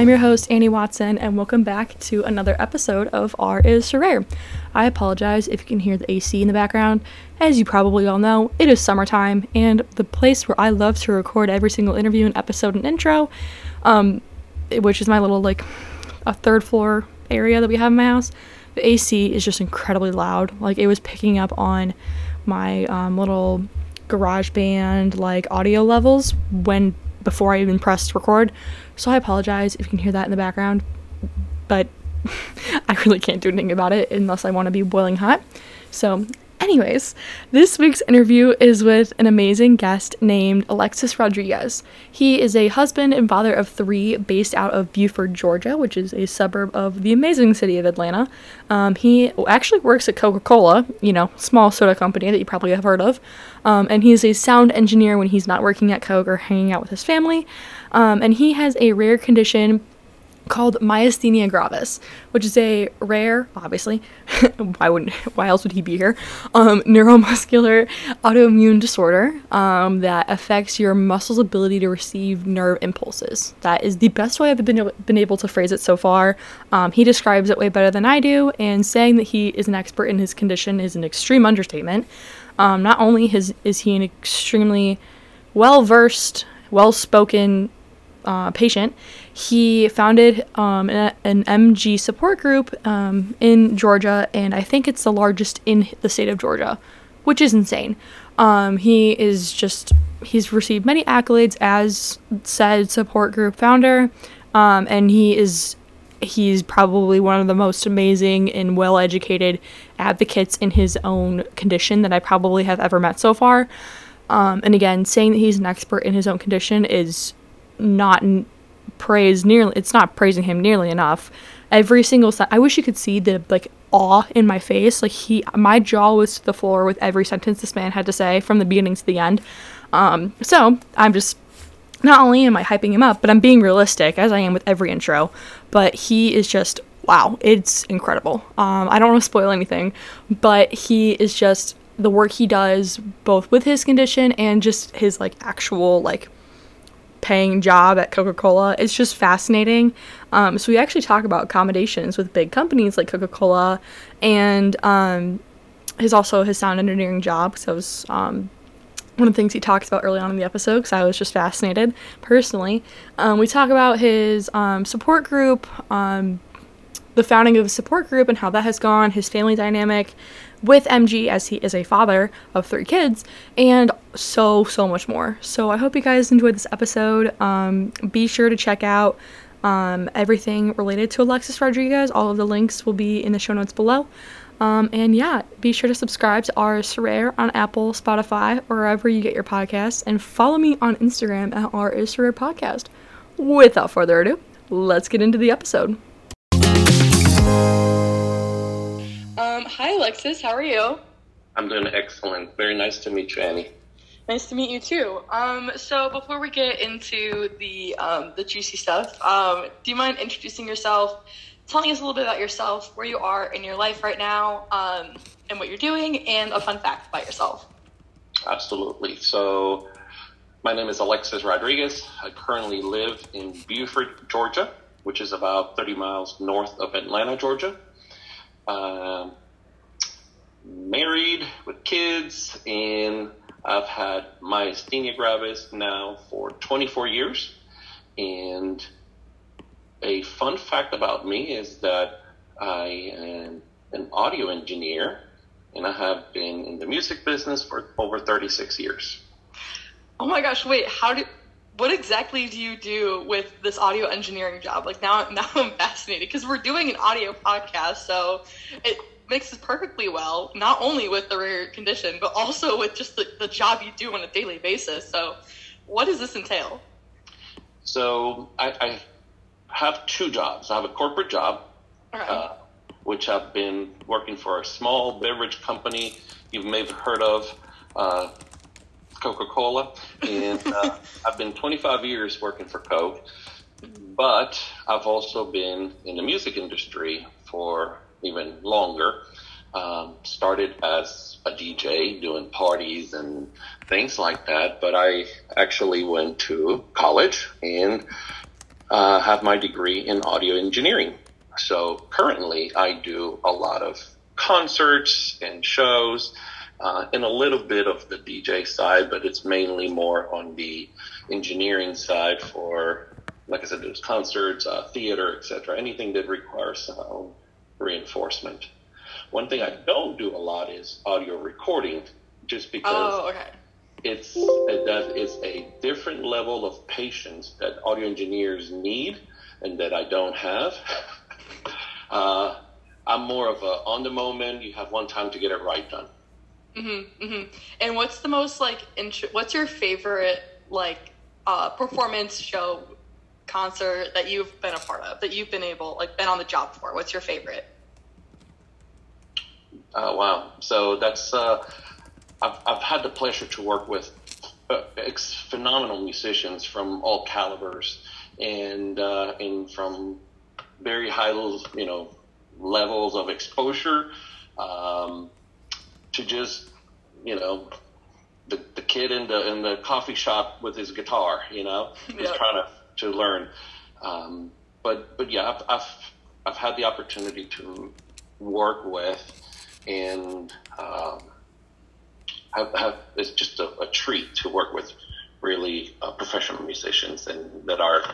I'm your host, Annie Watson, and welcome back to another episode of R is So Rare. I apologize if you can hear the AC in the background. As you probably all know, it is summertime, and the place where I love to record every single interview and episode and intro, which is my little, a third floor area that we have in my house, the AC is just incredibly loud. It was picking up on my little GarageBand, audio levels before I even pressed record. So I apologize if you can hear that in the background, but I really can't do anything about it unless I want to be boiling hot. So anyways, this week's interview is with an amazing guest named Alexis Rodriguez. He is a husband and father of 3 based out of Buford, Georgia, which is a suburb of the amazing city of Atlanta. He actually works at Coca-Cola, small soda company that you probably have heard of. And he's a sound engineer when he's not working at Coke or hanging out with his family. And he has a rare condition called myasthenia gravis, which is a rare, obviously, why else would he be here, neuromuscular autoimmune disorder that affects your muscles' ability to receive nerve impulses. That is the best way I've been able to phrase it so far. He describes it way better than I do, and saying that he is an expert in his condition is an extreme understatement. Not only is he an extremely well-versed, well-spoken patient, he founded an MG support group in Georgia, and I think it's the largest in the state of Georgia, which is insane. He's received many accolades as said support group founder, and he's probably one of the most amazing and well-educated advocates in his own condition that I probably have ever met so far. And again, saying that he's an expert in his own condition is not it's not praising him nearly enough. Every single I wish you could see the awe in my face. My jaw was to the floor with every sentence this man had to say from the beginning to the end. So I'm just, not only am I hyping him up, but I'm being realistic, as I am with every intro. But he is just, wow, it's incredible. I don't want to spoil anything, but he is just, the work he does, both with his condition and just his actual paying job at Coca-Cola, it's just fascinating. So we actually talk about accommodations with big companies like Coca-Cola, and his sound engineering job. So it was one of the things he talks about early on in the episode, because I was just fascinated personally. We talk about his support group, the founding of the support group and how that has gone, his family dynamic with MG as he is a father of 3 kids, and so much more. So I hope you guys enjoyed this episode. Be sure to check out everything related to Alexis Rodriguez. All of the links will be in the show notes below. And yeah, be sure to subscribe to R is So Rare on Apple, Spotify, or wherever you get your podcasts, and follow me on Instagram at R is So Rare Podcast. Without further ado, let's get into the episode. Hi Alexis, how are you? I'm doing excellent. Very nice to meet you, Annie. Nice to meet you too. So before we get into the juicy stuff, do you mind introducing yourself, telling us a little bit about yourself, where you are in your life right now, and what you're doing, and a fun fact about yourself? Absolutely. So my name is Alexis Rodriguez. I currently live in Buford, Georgia, which is about 30 miles north of Atlanta, Georgia. Married with kids, and I've had myasthenia gravis now for 24 years. And a fun fact about me is that I am an audio engineer, and I have been in the music business for over 36 years. Oh my gosh, wait, what exactly do you do with this audio engineering job? Now I'm fascinated, because we're doing an audio podcast, so it mixes perfectly well, not only with the rare condition, but also with just the job you do on a daily basis. So what does this entail? So I have 2 jobs. I have a corporate job, which I've been working for a small beverage company you may have heard of, Coca-Cola. And I've been 25 years working for Coke, but I've also been in the music industry for even longer. Started as a DJ doing parties and things like that, but I actually went to college and have my degree in audio engineering. So currently I do a lot of concerts and shows, and a little bit of the DJ side, but it's mainly more on the engineering side for, like I said, there's concerts, theater, etc. Anything that requires sound reinforcement. One thing I don't do a lot is audio recording, just because that is a different level of patience that audio engineers need and that I don't have. I'm more of a on the moment. You have one time to get it right done. Mm-hmm, mm-hmm. And what's the most what's your favorite performance, show, concert that you've been a part of, that you've been on the job for? What's your favorite? Wow. So that's I've had the pleasure to work with phenomenal musicians from all calibers and from very high levels of exposure, to just the kid in the coffee shop with his guitar, just trying to learn. But yeah, I've had the opportunity to work with, and it's just a treat to work with really professional musicians and that are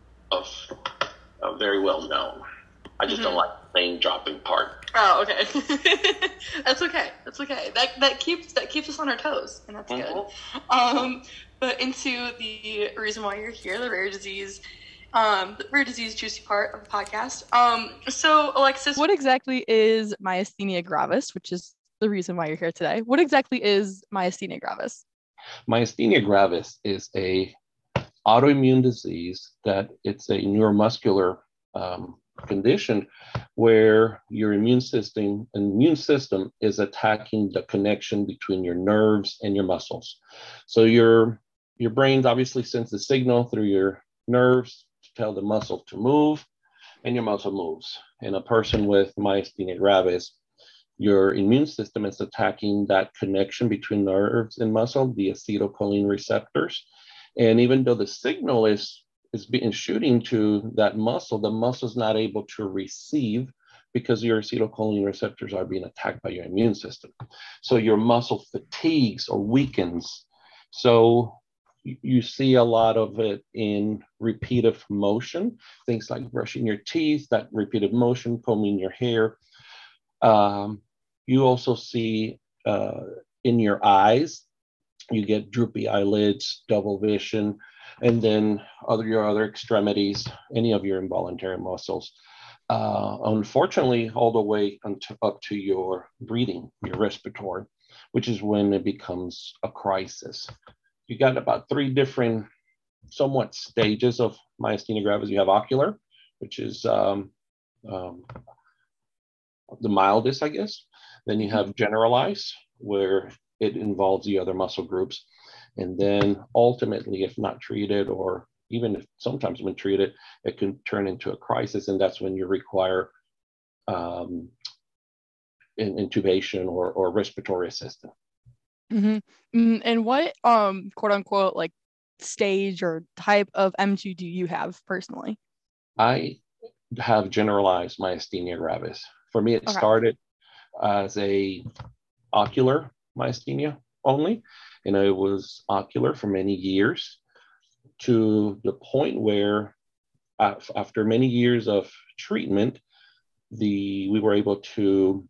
very well known. I just don't like the name dropping part. Oh, okay. That's okay. That keeps us on our toes, and that's good. But into the reason why you're here, the rare disease juicy part of the podcast. So Alexis, what exactly is myasthenia gravis, which is the reason why you're here today? What exactly is myasthenia gravis? Myasthenia gravis is a autoimmune disease that it's a neuromuscular condition where your immune system is attacking the connection between your nerves and your muscles. So your brain obviously sends the signal through your nerves to tell the muscle to move, and your muscle moves. In a person with myasthenia gravis, your immune system is attacking that connection between nerves and muscle, the acetylcholine receptors. And even though the signal is being shooting to that muscle, the muscle's not able to receive because your acetylcholine receptors are being attacked by your immune system. So your muscle fatigues or weakens. So you see a lot of it in repeated motion, things like brushing your teeth, that repeated motion, combing your hair. You also see in your eyes, you get droopy eyelids, double vision, and then your other extremities, any of your involuntary muscles. Unfortunately, all the way up to your breathing, your respiratory, which is when it becomes a crisis. You got about 3 different somewhat stages of myasthenia gravis. You have ocular, which is the mildest, I guess. Then you have generalized, where it involves the other muscle groups. And then ultimately, if not treated, or even if sometimes when treated, it can turn into a crisis. And that's when you require intubation or respiratory assistance. Mm-hmm. And what quote unquote stage or type of MG do you have personally? I have generalized myasthenia gravis. For me, it started as a ocular myasthenia only, and it was ocular for many years, to the point where after many years of treatment, we were able to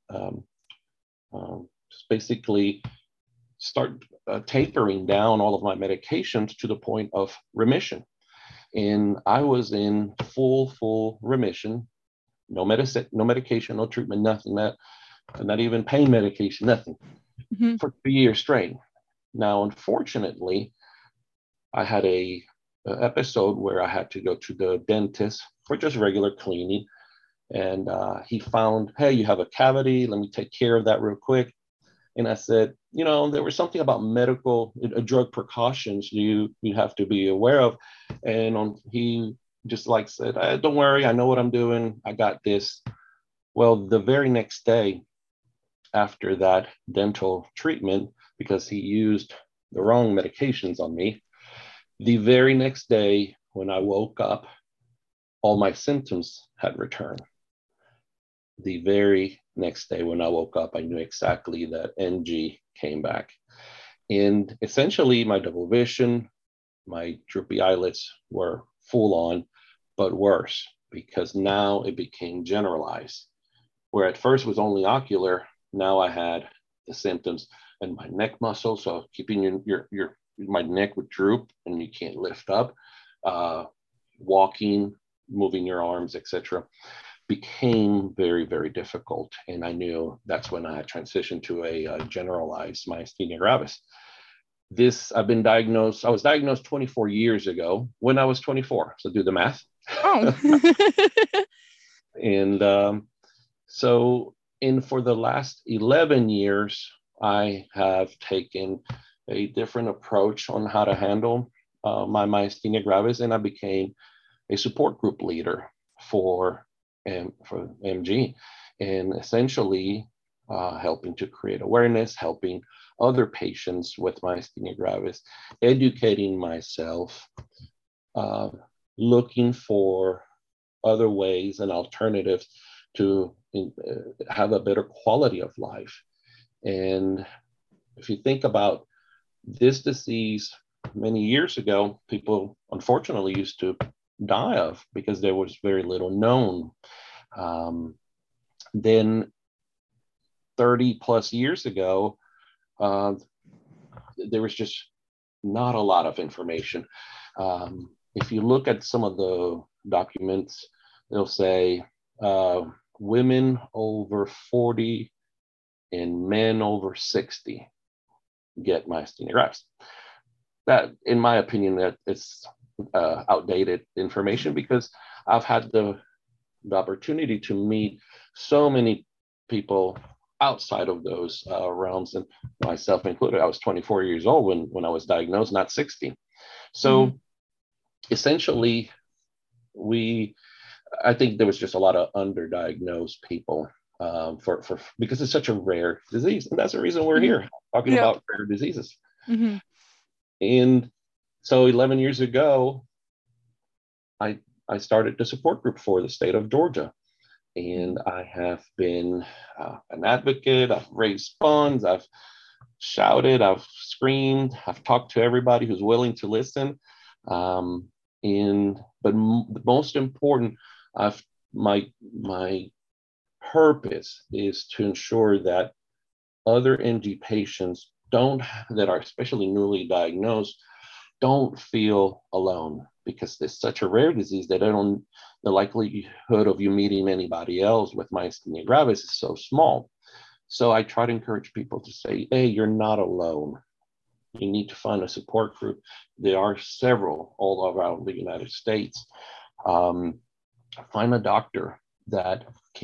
basically start tapering down all of my medications to the point of remission. And I was in full remission, no medication, no treatment, nothing, not even pain medication, nothing, for 3 years straight. Now, unfortunately, I had a episode where I had to go to the dentist for just regular cleaning. And he found, hey, you have a cavity. Let me take care of that real quick. And I said, there was something about medical drug precautions you have to be aware of. And he just said, don't worry, I know what I'm doing. I got this. Well, the very next day after that dental treatment, because he used the wrong medications on me, the very next day when I woke up, all my symptoms had returned. The very next day when I woke up, I knew exactly that MG came back. And essentially, my double vision, my droopy eyelids were full on, but worse, because now it became generalized. Where at first was only ocular, now I had the symptoms in my neck muscle, so keeping your my neck would droop and you can't lift up, walking, moving your arms, etc., became very, very difficult. And I knew that's when I had transitioned to a generalized myasthenia gravis. I was diagnosed 24 years ago when I was 24. So do the math. Oh. And for the last 11 years, I have taken a different approach on how to handle my myasthenia gravis, and I became a support group leader for MG, and essentially helping to create awareness, helping other patients with myasthenia gravis, educating myself, looking for other ways and alternatives to have a better quality of life. And if you think about this disease, many years ago, people unfortunately used to die of because there was very little known. Then 30 plus years ago, there was just not a lot of information. If you look at some of the documents, they'll say women over 40 and men over 60 get myasthenia gravis. That, in my opinion, that it's outdated information, because I've had the opportunity to meet so many people outside of those realms, and myself included. I was 24 years old when I was diagnosed, not 60. So essentially, I think there was just a lot of underdiagnosed people because it's such a rare disease, and that's the reason we're here talking about rare diseases. And so 11 years ago, I started the support group for the state of Georgia. And I have been an advocate. I've raised funds. I've shouted. I've screamed. I've talked to everybody who's willing to listen. But most important, my purpose is to ensure that other MG patients that are especially newly diagnosed don't feel alone, because there's such a rare disease that the likelihood of you meeting anybody else with myasthenia gravis is so small. So I try to encourage people to say, hey, you're not alone. You need to find a support group. There are several all around the United States. Find a doctor that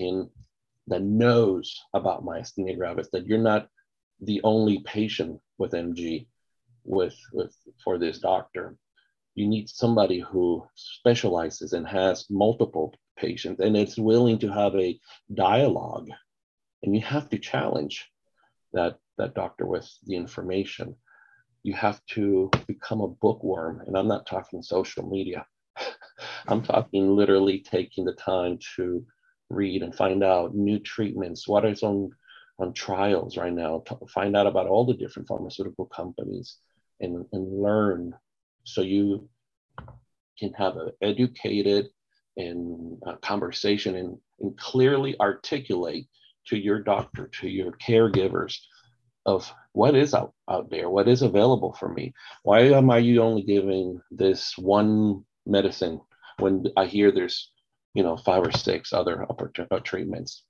knows about myasthenia gravis, that you're not the only patient with MG for this doctor. You need somebody who specializes and has multiple patients and is willing to have a dialogue. And you have to challenge that doctor with the information. You have to become a bookworm. And I'm not talking social media. I'm talking literally taking the time to read and find out new treatments, what is on trials right now, find out about all the different pharmaceutical companies, and learn, so you can have an educated and conversation and clearly articulate to your doctor, to your caregivers, of what is out there, what is available for me. Why am I only giving this one medicine when I hear there's 5 or 6 other treatments?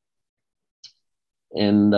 And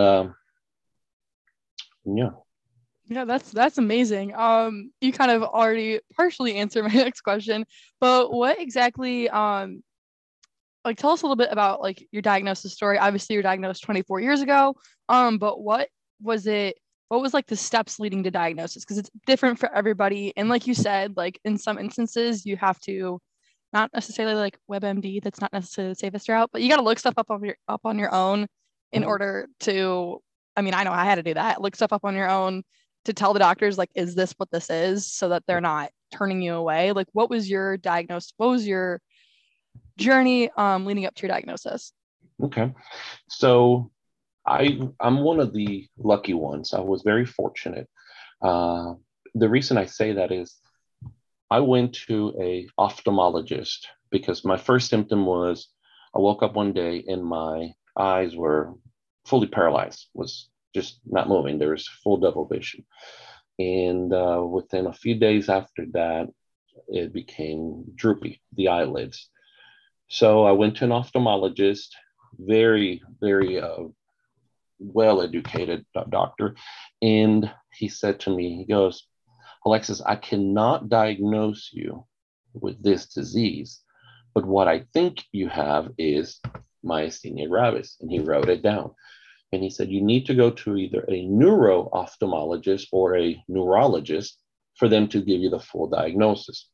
yeah, that's amazing. You kind of already partially answered my next question, but what exactly tell us a little bit about your diagnosis story. Obviously you're diagnosed 24 years ago, but what was the steps leading to diagnosis? Because it's different for everybody, and like you said, in some instances you have to, not necessarily WebMD, that's not necessarily the safest route, but you got to look stuff up on your own in order to, I know I had to do that, look stuff up on your own to tell the doctors, is this what this is, so that they're not turning you away. What was your diagnosis? What was your journey leading up to your diagnosis. Okay. So I'm one of the lucky ones. I was very fortunate. Uh, the reason I say that is I went to a ophthalmologist because my first symptom was I woke up one day and my eyes were fully paralyzed, was just not moving. There was full double vision. And within a few days after that, it became droopy, the eyelids. So I went to an ophthalmologist, very, very well educated doctor. And he said to me, he goes, Alexis, I cannot diagnose you with this disease, but what I think you have is myasthenia gravis. And he wrote it down. And he said, you need to go to either a neuro ophthalmologist or a neurologist for them to give you the full diagnosis.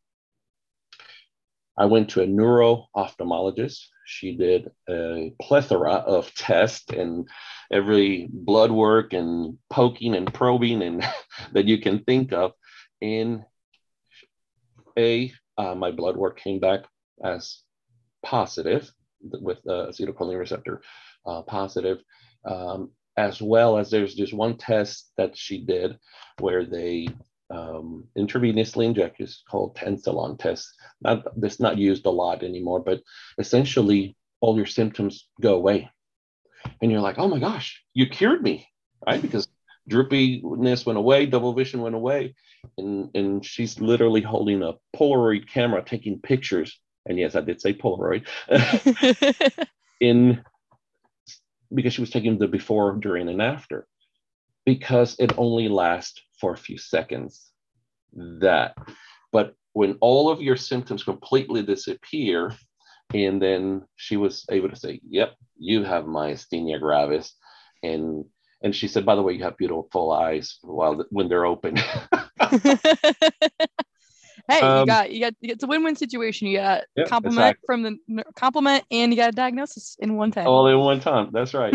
I went to a neuro ophthalmologist. She did a plethora of tests and every blood work and poking and probing and that you can think of. And my blood work came back as positive with acetylcholine receptor positive, as well as there's just one test that she did where they intravenously inject. It's called Tensilon test. That's not used a lot anymore, but essentially all your symptoms go away. And you're like, oh my gosh, you cured me, right? Because droopiness went away, double vision went away. And she's literally holding a Polaroid camera taking pictures. And yes, I did say Polaroid. Because she was taking the before, during, and after. Because it only lasts for a few seconds. But when all of your symptoms completely disappear, and then she was able to say, yep, you have myasthenia gravis. And she said, by the way, you have beautiful eyes when they're open. Hey, you got it's a win-win situation. You got compliment exactly. From the compliment, and you got a diagnosis in one time. All in one time. That's right.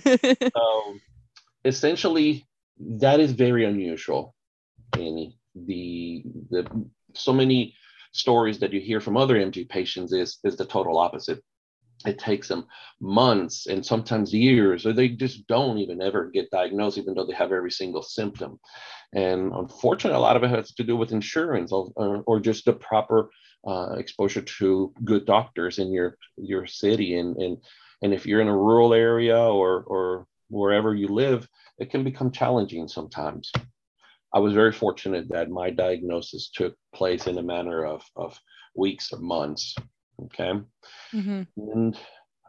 Essentially, that is very unusual. And the so many stories that you hear from other MG patients is the total opposite. It takes them months and sometimes years, or they just don't even ever get diagnosed, even though they have every single symptom. And unfortunately, a lot of it has to do with insurance or just the proper exposure to good doctors in your city. And if you're in a rural area or wherever you live, it can become challenging sometimes. I was very fortunate that my diagnosis took place in a matter of weeks or months. Okay. Mm-hmm. And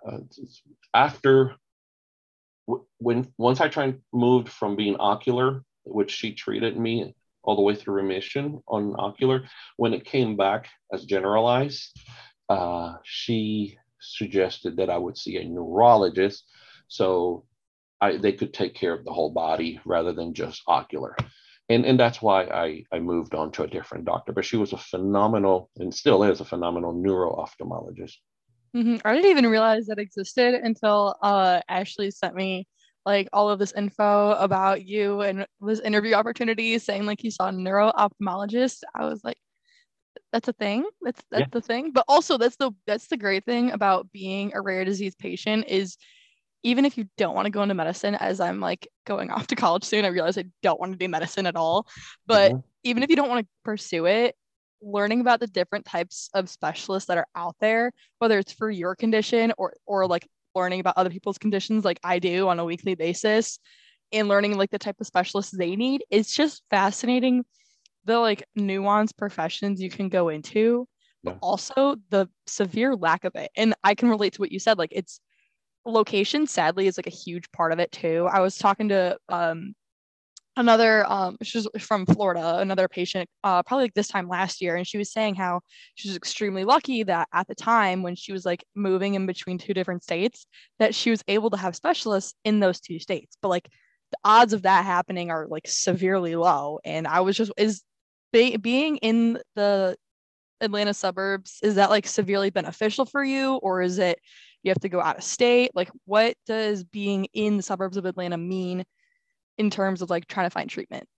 once I moved from being ocular, which she treated me all the way through remission on ocular, when it came back as generalized, she suggested that I would see a neurologist so they could take care of the whole body rather than just ocular. And that's why I moved on to a different doctor. But she was a phenomenal, and still is a phenomenal neuro-ophthalmologist. Mm-hmm. I didn't even realize that existed until Ashley sent me like all of this info about you and this interview opportunity saying like you saw a neuro-ophthalmologist. I was like, that's a thing. That's the thing. But also that's the great thing about being a rare disease patient is even if you don't want to go into medicine, as I'm like going off to college soon, I realize I don't want to do medicine at all. But even if you don't want to pursue it, learning about the different types of specialists that are out there, whether it's for your condition or like learning about other people's conditions like I do on a weekly basis and learning like the type of specialists they need, it's just fascinating the like nuanced professions you can go into, but also the severe lack of it. And I can relate to what you said, like it's location sadly is like a huge part of it too. I was talking to another she's from Florida, another patient probably like this time last year, and she was saying how she was extremely lucky that at the time when she was like moving in between two different states that she was able to have specialists in those two states, but like the odds of that happening are like severely low. And I was just being in the Atlanta suburbs, is that like severely beneficial for you, or is it you have to go out of state? Like what does being in the suburbs of Atlanta mean in terms of like trying to find treatment?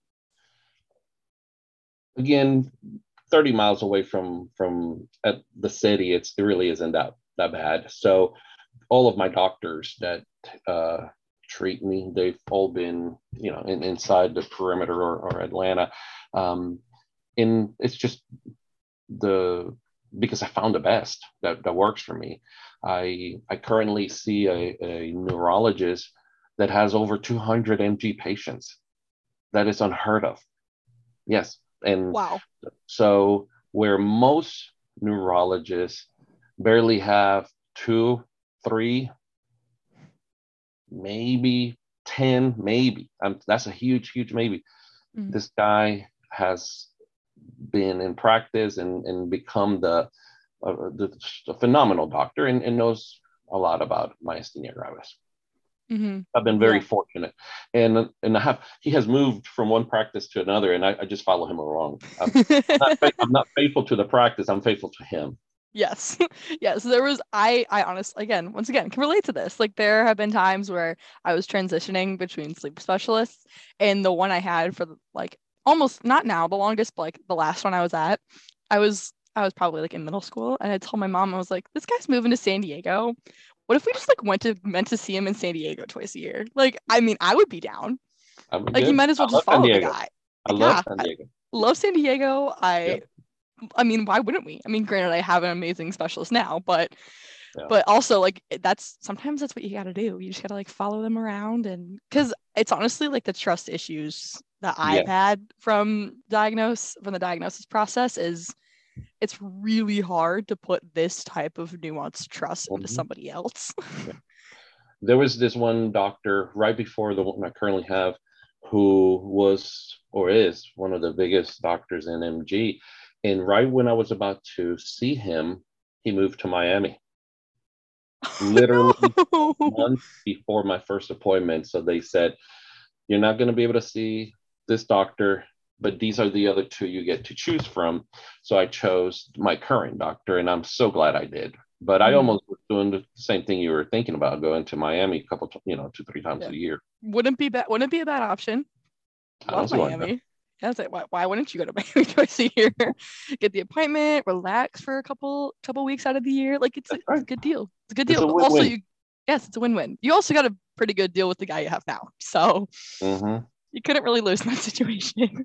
Again, 30 miles away from the city, it really isn't that that bad. So all of my doctors that treat me, they've all been, inside the perimeter or Atlanta. And it's just because I found the best that works for me. I currently see a neurologist that has over 200 MG patients. That is unheard of. Yes. And Wow. so where most neurologists barely have two, three, maybe 10, maybe. That's a huge, huge maybe. Mm-hmm. This guy has been in practice and become the phenomenal doctor and knows a lot about myasthenia gravis. Mm-hmm. I've been very fortunate, and he has moved from one practice to another, and I just follow him along. I'm not faithful to the practice. I'm faithful to him. Yes. Yes. I honestly, once again, can relate to this. Like, there have been times where I was transitioning between sleep specialists, and the one I had for almost not now, the longest, but the last one I was at, I was probably in middle school, and I told my mom, I was like, this guy's moving to San Diego. What if we just meant to see him in San Diego twice a year? I would be down. You might as well just follow the guy. I love San Diego. Love San Diego. I mean, why wouldn't we? I mean, granted, I have an amazing specialist now, but also sometimes that's what you got to do. You just got to follow them around, and because it's honestly the trust issues that I've had from the diagnosis process is it's really hard to put this type of nuanced trust into somebody else. There was this one doctor right before the one I currently have who was or is one of the biggest doctors in MG. And right when I was about to see him, he moved to Miami. Literally months before my first appointment. So they said, you're not going to be able to see this doctor, but these are the other two you get to choose from. So I chose my current doctor, and I'm so glad I did. But I almost was doing the same thing you were thinking about, going to Miami a couple, 2-3 times a year. Wouldn't be a bad option. Love Miami. Yeah, it's why wouldn't you go to Miami twice a year? Get the appointment, relax for a couple weeks out of the year. It's a good deal. It's a good deal. But also, it's a win-win. You also got a pretty good deal with the guy you have now, so you couldn't really lose in that situation.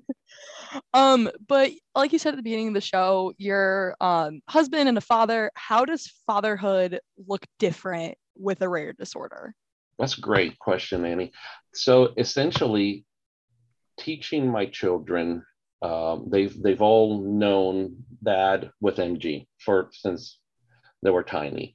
But like you said at the beginning of the show, you're husband and a father. How does fatherhood look different with a rare disorder? That's a great question, Annie. So essentially, teaching my children, they've all known Dad with MG since they were tiny.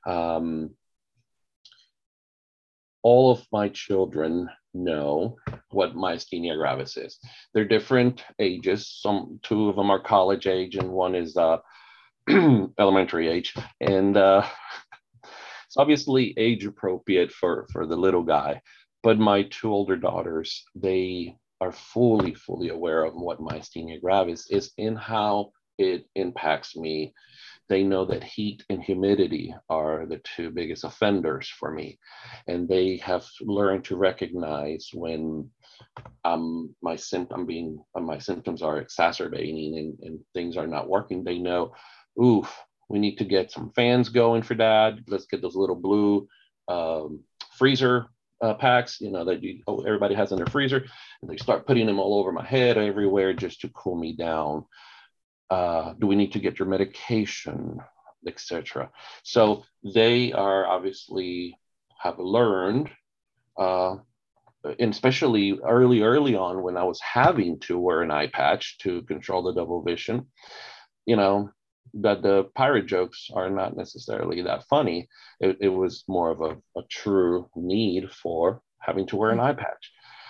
All of my children know what myasthenia gravis is. They're different ages. Two of them are college age, and one is elementary age. And it's obviously age appropriate for the little guy. But my two older daughters, they are fully aware of what myasthenia gravis is and how it impacts me. They know that heat and humidity are the two biggest offenders for me. And they have learned to recognize when my symptoms are exacerbating and things are not working. They know, oof, we need to get some fans going for Dad. Let's get those little blue freezer packs, that everybody has in their freezer, and they start putting them all over my head, everywhere, just to cool me down. Do we need to get your medication, etc.? So they are obviously have learned, and especially early on when I was having to wear an eye patch to control the double vision, that the pirate jokes are not necessarily that funny. It was more of a true need for having to wear an eye patch.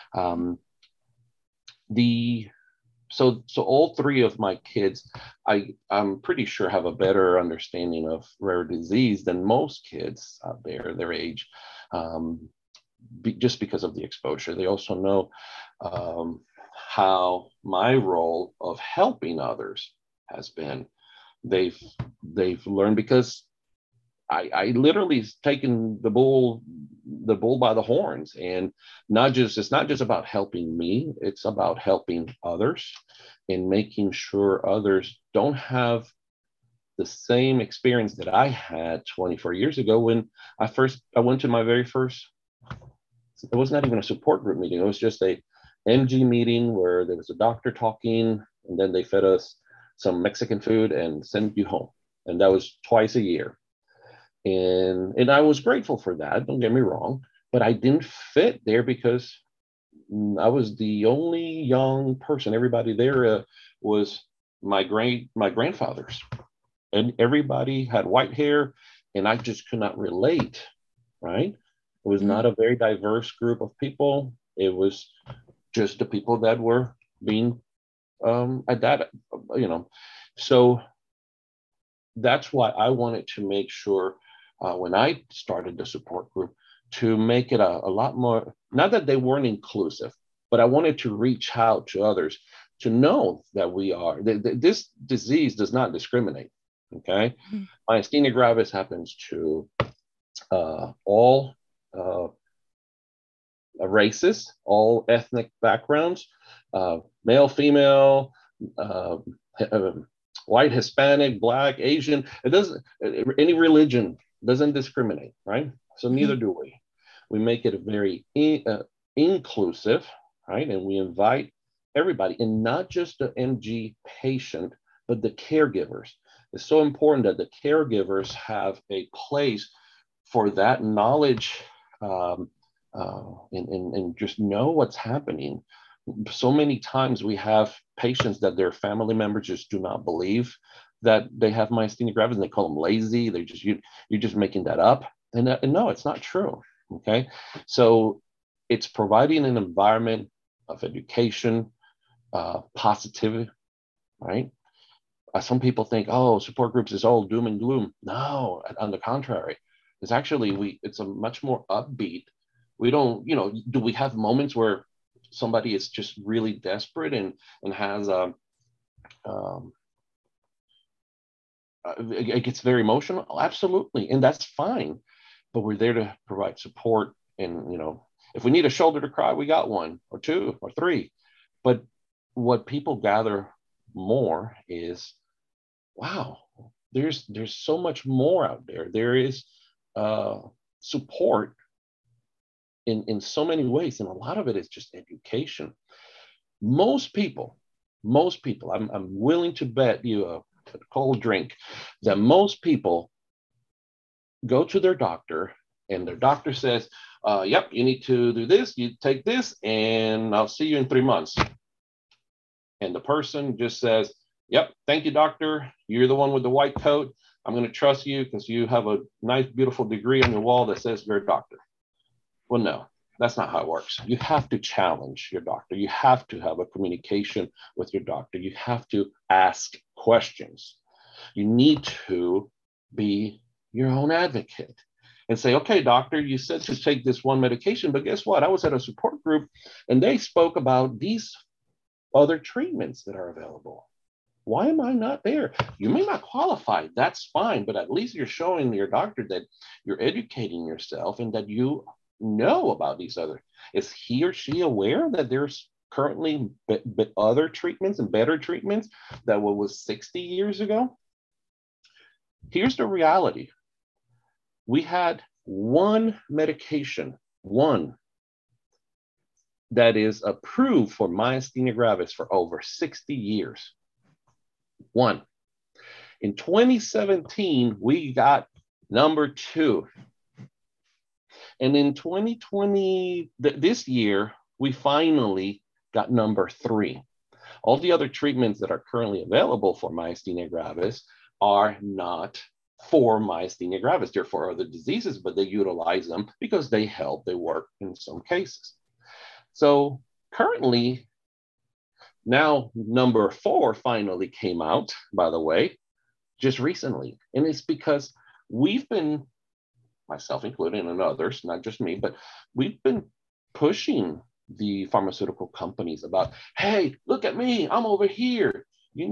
So all three of my kids, I'm pretty sure, have a better understanding of rare disease than most kids out there their age, just because of the exposure. They also know how my role of helping others has been. They've learned because I literally taken the bull by the horns, and it's not just about helping me, it's about helping others and making sure others don't have the same experience that I had 24 years ago when I went to my very first, it was not even a support group meeting. It was just a MG meeting where there was a doctor talking, and then they fed us some Mexican food and sent you home. And that was twice a year. And I was grateful for that, don't get me wrong, but I didn't fit there because I was the only young person. Everybody there was my grandfathers, and everybody had white hair, and I just could not relate. Right? It was not a very diverse group of people. It was just the people that were being at that, So that's why I wanted to make sure when I started the support group to make it a lot more, not that they weren't inclusive, but I wanted to reach out to others to know that this disease does not discriminate, okay? Myasthenia gravis happens to all races, all ethnic backgrounds, male, female, white, Hispanic, Black, Asian. It doesn't, any religion doesn't discriminate, right? So neither do we. We make it very inclusive, right? And we invite everybody, and not just the MG patient, but the caregivers. It's so important that the caregivers have a place for that knowledge and just know what's happening. So many times we have patients that their family members just do not believe that they have myasthenia gravis, and they call them lazy. They're just, you're just making that up. And no, it's not true. Okay. So it's providing an environment of education, positivity, right? Some people think, oh, support groups is all doom and gloom. No, on the contrary, it's actually, it's a much more upbeat. We don't, do we have moments where somebody is just really desperate and has it gets very emotional? Absolutely. And that's fine. But we're there to provide support. And, if we need a shoulder to cry, we got one or two or three. But what people gather more is, wow, there's so much more out there. There is support in so many ways. And a lot of it is just education. Most people, I'm willing to bet you a cold drink that most people go to their doctor and their doctor says, yep, you need to do this, you take this, and I'll see you in 3 months. And the person just says, yep, thank you, doctor. You're the one with the white coat. I'm going to trust you because you have a nice, beautiful degree on your wall that says you're a doctor. Well, no, that's not how it works. You have to challenge your doctor. You have to have a communication with your doctor. You have to ask questions. You need to be your own advocate and say, okay, doctor, you said to take this one medication, but guess what? I was at a support group and they spoke about these other treatments that are available. Why am I not there? You may not qualify. That's fine, but at least you're showing your doctor that you're educating yourself and that you know about these other. Is he or she aware that there's currently other treatments and better treatments that was 60 years ago? Here's the reality. We had one medication, one that is approved for myasthenia gravis for over 60 years. One. In 2017, we got number 2. And in 2020, this year, we finally got number 3. All the other treatments that are currently available for myasthenia gravis are not for myasthenia gravis. They're for other diseases, but they utilize them because they help, they work in some cases. So currently, now number 4 finally came out, by the way, just recently. And it's because we've been, myself included and others, not just me, but we've been pushing the pharmaceutical companies about, hey, look at me, I'm over here.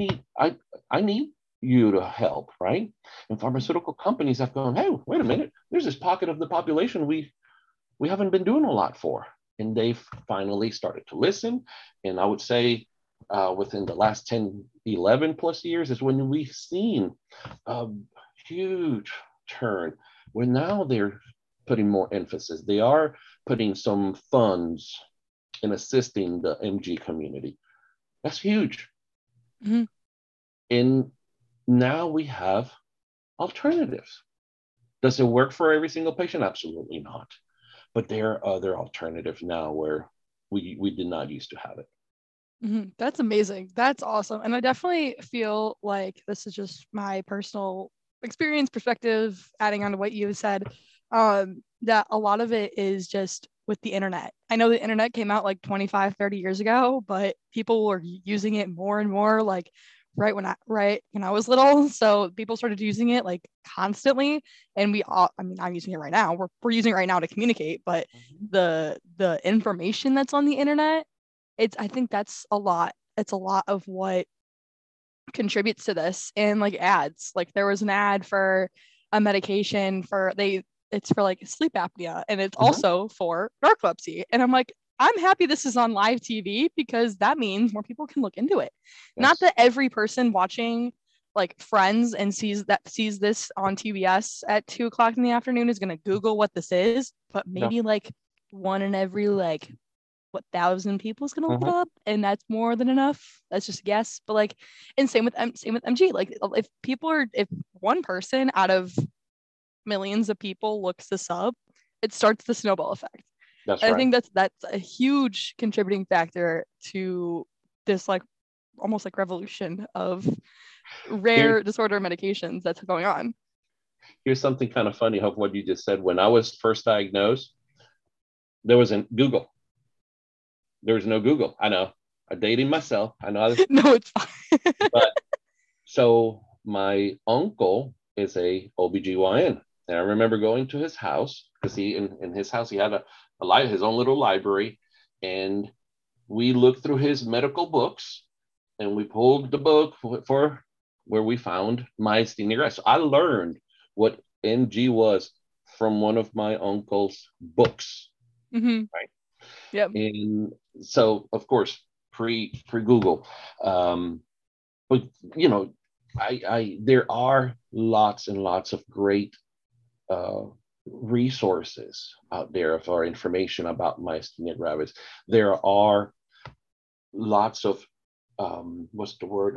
I need you to help, right? And pharmaceutical companies have gone, hey, wait a minute, there's this pocket of the population we haven't been doing a lot for. And they've finally started to listen. And I would say within the last 10, 11 plus years is when we've seen a huge turn, where now they're putting more emphasis. They are putting some funds in assisting the MG community. That's huge. Mm-hmm. And now we have alternatives. Does it work for every single patient? Absolutely not. But there are other alternatives now where we did not used to have it. Mm-hmm. That's amazing. That's awesome. And I definitely feel like this is just my personal experience, perspective, adding on to what you said, that a lot of it is just with the internet. I know the internet came out like 25, 30 years ago, but people were using it more and more like right when I was little. So people started using it like constantly. And we all, I mean, I'm using it right now. We're using it right now to communicate, but the information that's on the internet, I think that's a lot. It's a lot of what contributes to this. And like ads, like there was an ad for a medication it's for like sleep apnea, and it's Mm-hmm. also for narcolepsy. And I'm like, I'm happy this is on live TV because that means more people can look into it. Not Yes. that every person watching like Friends and sees this on TBS at 2 o'clock in the afternoon is gonna Google what this is, but No. maybe like one in every like what 1,000 people is gonna look it Mm-hmm. up, and that's more than enough. That's just a guess. But like, and same with MG. Like, if one person out of millions of people looks this up, it starts the snowball effect. That's And I right. think that's a huge contributing factor to this like almost like revolution of Here, rare disorder medications that's going on. here's something kind of funny of what you just said. When I was first diagnosed, there wasn't Google. There was no Google. I know. I'm dating myself. I know. No, it's fine. But so my uncle is a OBGYN. And I remember going to his house because in his house he had his own little library, and we looked through his medical books, and we pulled the book for where we found myasthenia gravis. So I learned what MG was from one of my uncle's books, Mm-hmm. right? Yep. And so, of course, pre Google, but you know, I there are lots and lots of great uh, resources out there for information about myasthenia gravis. There are lots of what's the word,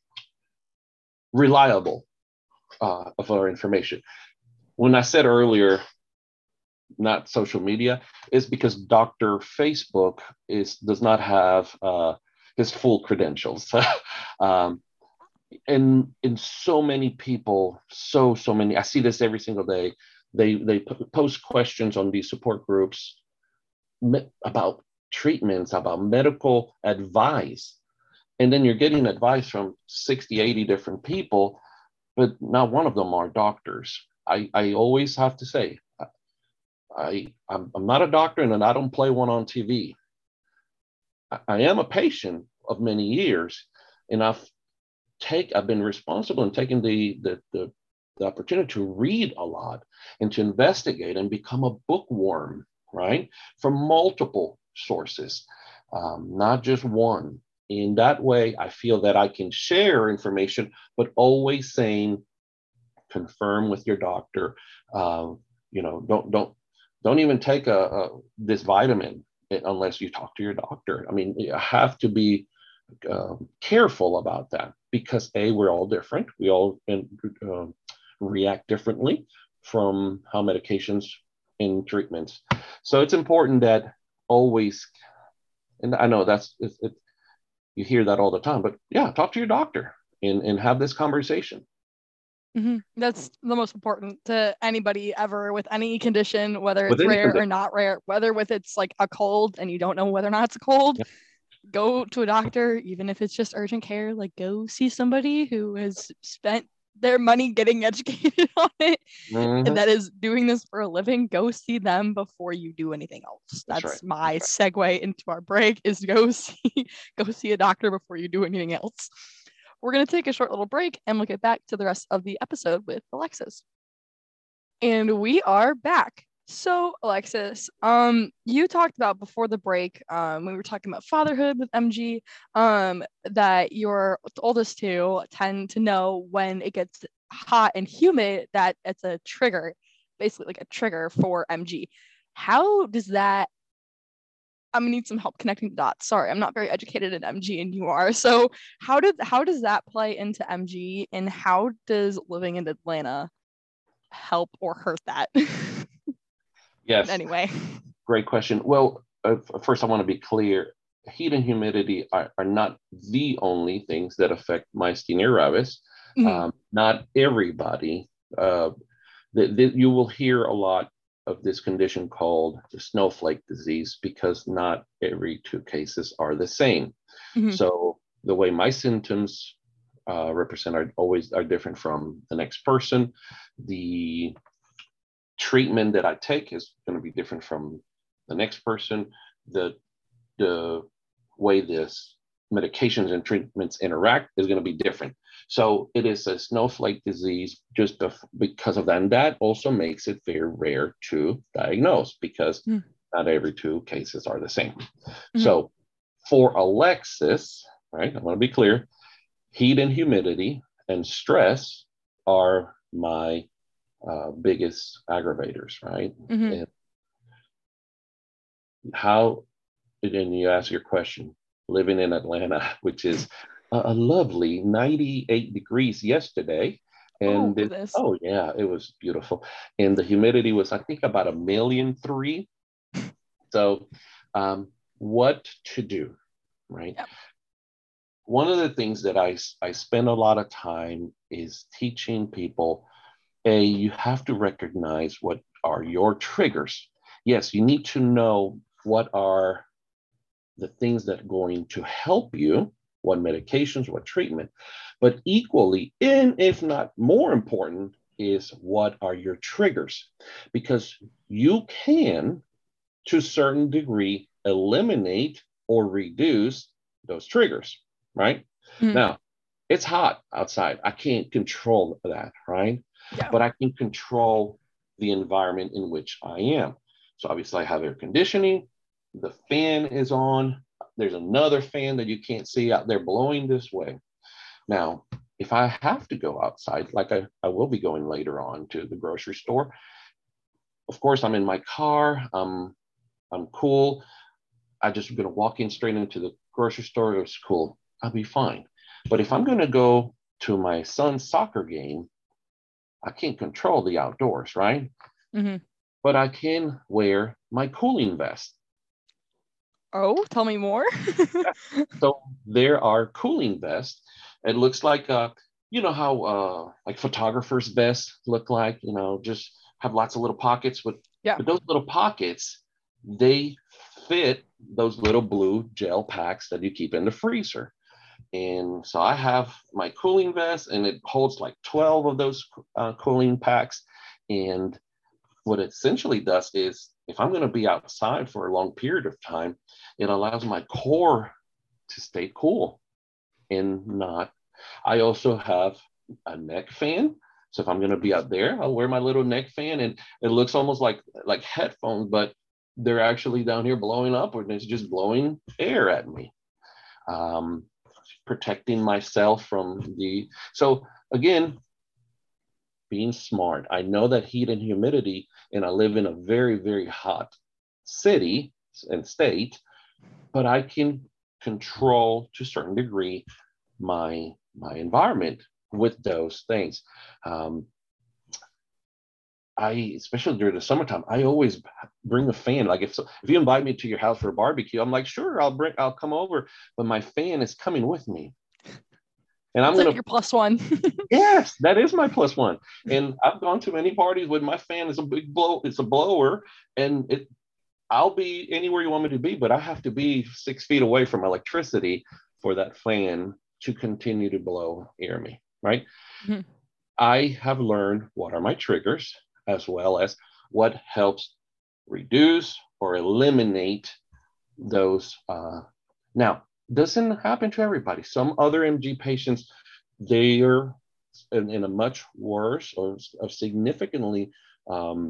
reliable of our information. When I said earlier, not social media, is because Dr. Facebook does not have his full credentials. um, and so many people, so many. I see this every single day. They post questions on these support groups about treatments, about medical advice, and then you're getting advice from 60, 80 different people, but not one of them are doctors. I always have to say, I'm not a doctor and I don't play one on TV. I am a patient of many years, and I've been responsible in taking the opportunity to read a lot and to investigate and become a bookworm, right? From multiple sources, not just one. In that way, I feel that I can share information, but always saying, confirm with your doctor. Uh, don't even take this vitamin unless you talk to your doctor. I mean, you have to be careful about that because we're all different. We all uh, react differently from how medications and treatments. So it's important that always, and I know you hear that all the time, but yeah, talk to your doctor and have this conversation. Mm-hmm. That's the most important to anybody ever with any condition, whether With it's any rare or condition. not rare, whether with it's like a cold and you don't know whether or not it's a cold, Yeah. go to a doctor, even if it's just urgent care, like go see somebody who has spent their money getting educated on it and Mm-hmm. that is doing this for a living. Go see them before you do anything else. That's right. That's my That's right. segue into our break is go see a doctor before you do anything else. We're going to take a short little break and we'll get back to the rest of the episode with Alexis. And we are back. So, Alexis, you talked about before the break, we were talking about fatherhood with MG, that your oldest two tend to know when it gets hot and humid that it's a trigger, basically like a trigger for MG. How does that, I'm gonna need some help connecting the dots. Sorry, I'm not very educated in MG and you are. So how does that play into MG and how does living in Atlanta help or hurt that in Yes, any way? great question. Well, first, I want to be clear. Heat and humidity are not the only things that affect myasthenia gravis. Mhm. Not everybody. Uh, you will hear a lot of this condition called the snowflake disease because not every two cases are the same. Mhm. So the way my symptoms represent are different from the next person. The treatment that I take is going to be different from the next person. The way this medications and treatments interact is going to be different. So it is a snowflake disease just because of that. And that also makes it very rare to diagnose because Mhm. not every two cases are the same. Mhm. So for Alexis, right, I want to be clear, heat and humidity and stress are my biggest aggravators, right? Mhm. And how, and you ask your question, living in Atlanta, which is a lovely 98 degrees yesterday. Oh And goodness. oh, yeah, it was beautiful. And the humidity was, I think, about 1,000,003. So, what to do, right? Yep. One of the things that I spend a lot of time is teaching people you have to recognize what are your triggers. Yes, you need to know what are the things that are going to help you, what medications, what treatment. But equally, and if not more important, is what are your triggers? Because you can, to a certain degree, eliminate or reduce those triggers, right? Mhm. Now, it's hot outside. I can't control that, right? Yeah. But I can control the environment in which I am. So obviously, I have air conditioning. The fan is on. There's another fan that you can't see out there blowing this way. Now, if I have to go outside, like I will be going later on to the grocery store, of course, I'm in my car. I'm cool. I just going to walk in straight into the grocery store. It's cool. I'll be fine. But if I'm going to go to my son's soccer game, I can't control the outdoors, right? Mhm. But I can wear my cooling vest. Oh, tell me more. So there are cooling vests. It looks like, you know how like photographers' vests look like, just have lots of little pockets. Yeah. But those little pockets, they fit those little blue gel packs that you keep in the freezer. And so I have my cooling vest, and it holds like 12 of those cooling packs. And what it essentially does is, if I'm going to be outside for a long period of time, it allows my core to stay cool and not. I also have a neck fan. So if I'm going to be out there, I'll wear my little neck fan, and it looks almost like headphones, but they're actually down here blowing up, and it's just blowing air at me. Um, Protecting myself from the. So again, being smart. I know that heat and humidity, and I live in a very, very hot city and state, but I can control to a certain degree my environment with those things. Um, I, especially during the summertime, I always bring a fan. Like if you invite me to your house for a barbecue, I'm like, sure, I'll come over, but my fan is coming with me, and I'm It's like gonna. your plus one. Yes, that is my plus one. And I've gone to many parties with my fan is a big blow. It's a blower, and I'll be anywhere you want me to be, but I have to be 6 feet away from electricity for that fan to continue to blow near me. Right. Mhm. I have learned what are my triggers as well as what helps reduce or eliminate those. Now, doesn't happen to everybody. Some other MG patients, they are in a much worse or significantly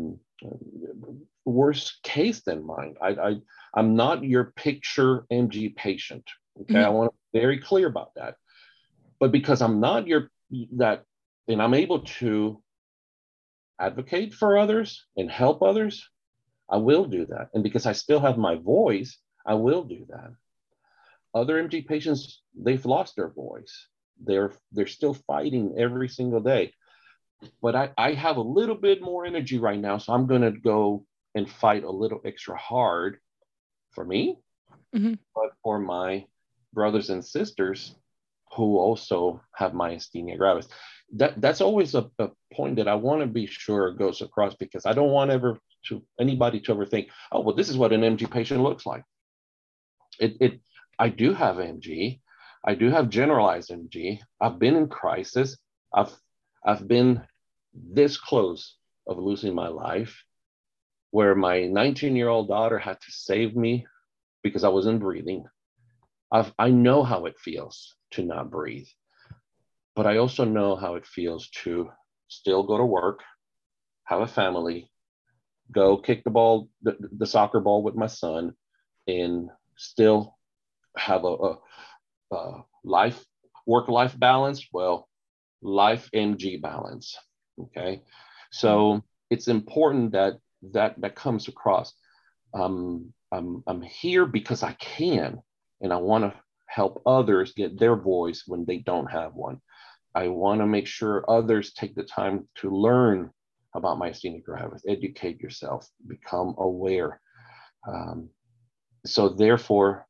worse case than mine. I'm not your picture MG patient. Okay, I Mhm. want to be very clear about that. But because I'm not your that, and I'm able to advocate for others and help others, I will do that. And because I still have my voice, I will do that. Other MG patients, they've lost their voice. They're still fighting every single day. But I have a little bit more energy right now, so I'm gonna go and fight a little extra hard for me, Mhm. but for my brothers and sisters who also have myasthenia gravis. That's always a point that I want to be sure goes across, because I don't want ever to anybody to ever think, oh, well, this is what an MG patient looks like. It I do have MG. I do have generalized MG. I've been in crisis. I've I've been this close of losing my life, where my 19-year-old daughter had to save me because I wasn't breathing. I know how it feels to not breathe, but I also know how it feels to still go to work, have a family, go kick the soccer ball with my son, and still have a life work life balance. Well, life MG balance. Okay, Mhm. so it's important that that comes across. I'm here because I can, and I want to help others get their voice when they don't have one. I want to make sure others take the time to learn about myasthenia gravis, educate yourself, become aware. Um, so therefore,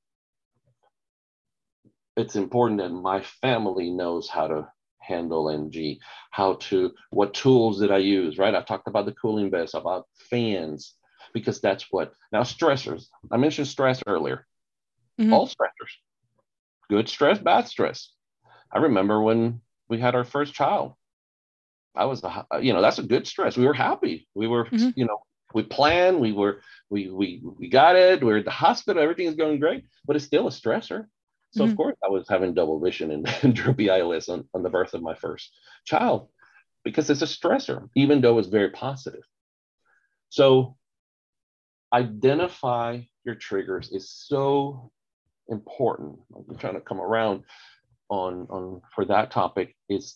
it's important that my family knows how to handle MG, what tools did I use, right? I talked about the cooling vest, about fans, because that's what, now stressors. I mentioned stress earlier. Mhm. All stressors, good stress, bad stress. I remember when we had our first child, I was, that's a good stress. We were happy. We were, Mhm. we planned, we got it. We're at the hospital. Everything is going great, but it's still a stressor. So of Mhm. course I was having double vision and droopy eyelids on the birth of my first child, because it's a stressor, even though it's very positive. So identify your triggers is so important. I'm trying to come around on for that topic. Is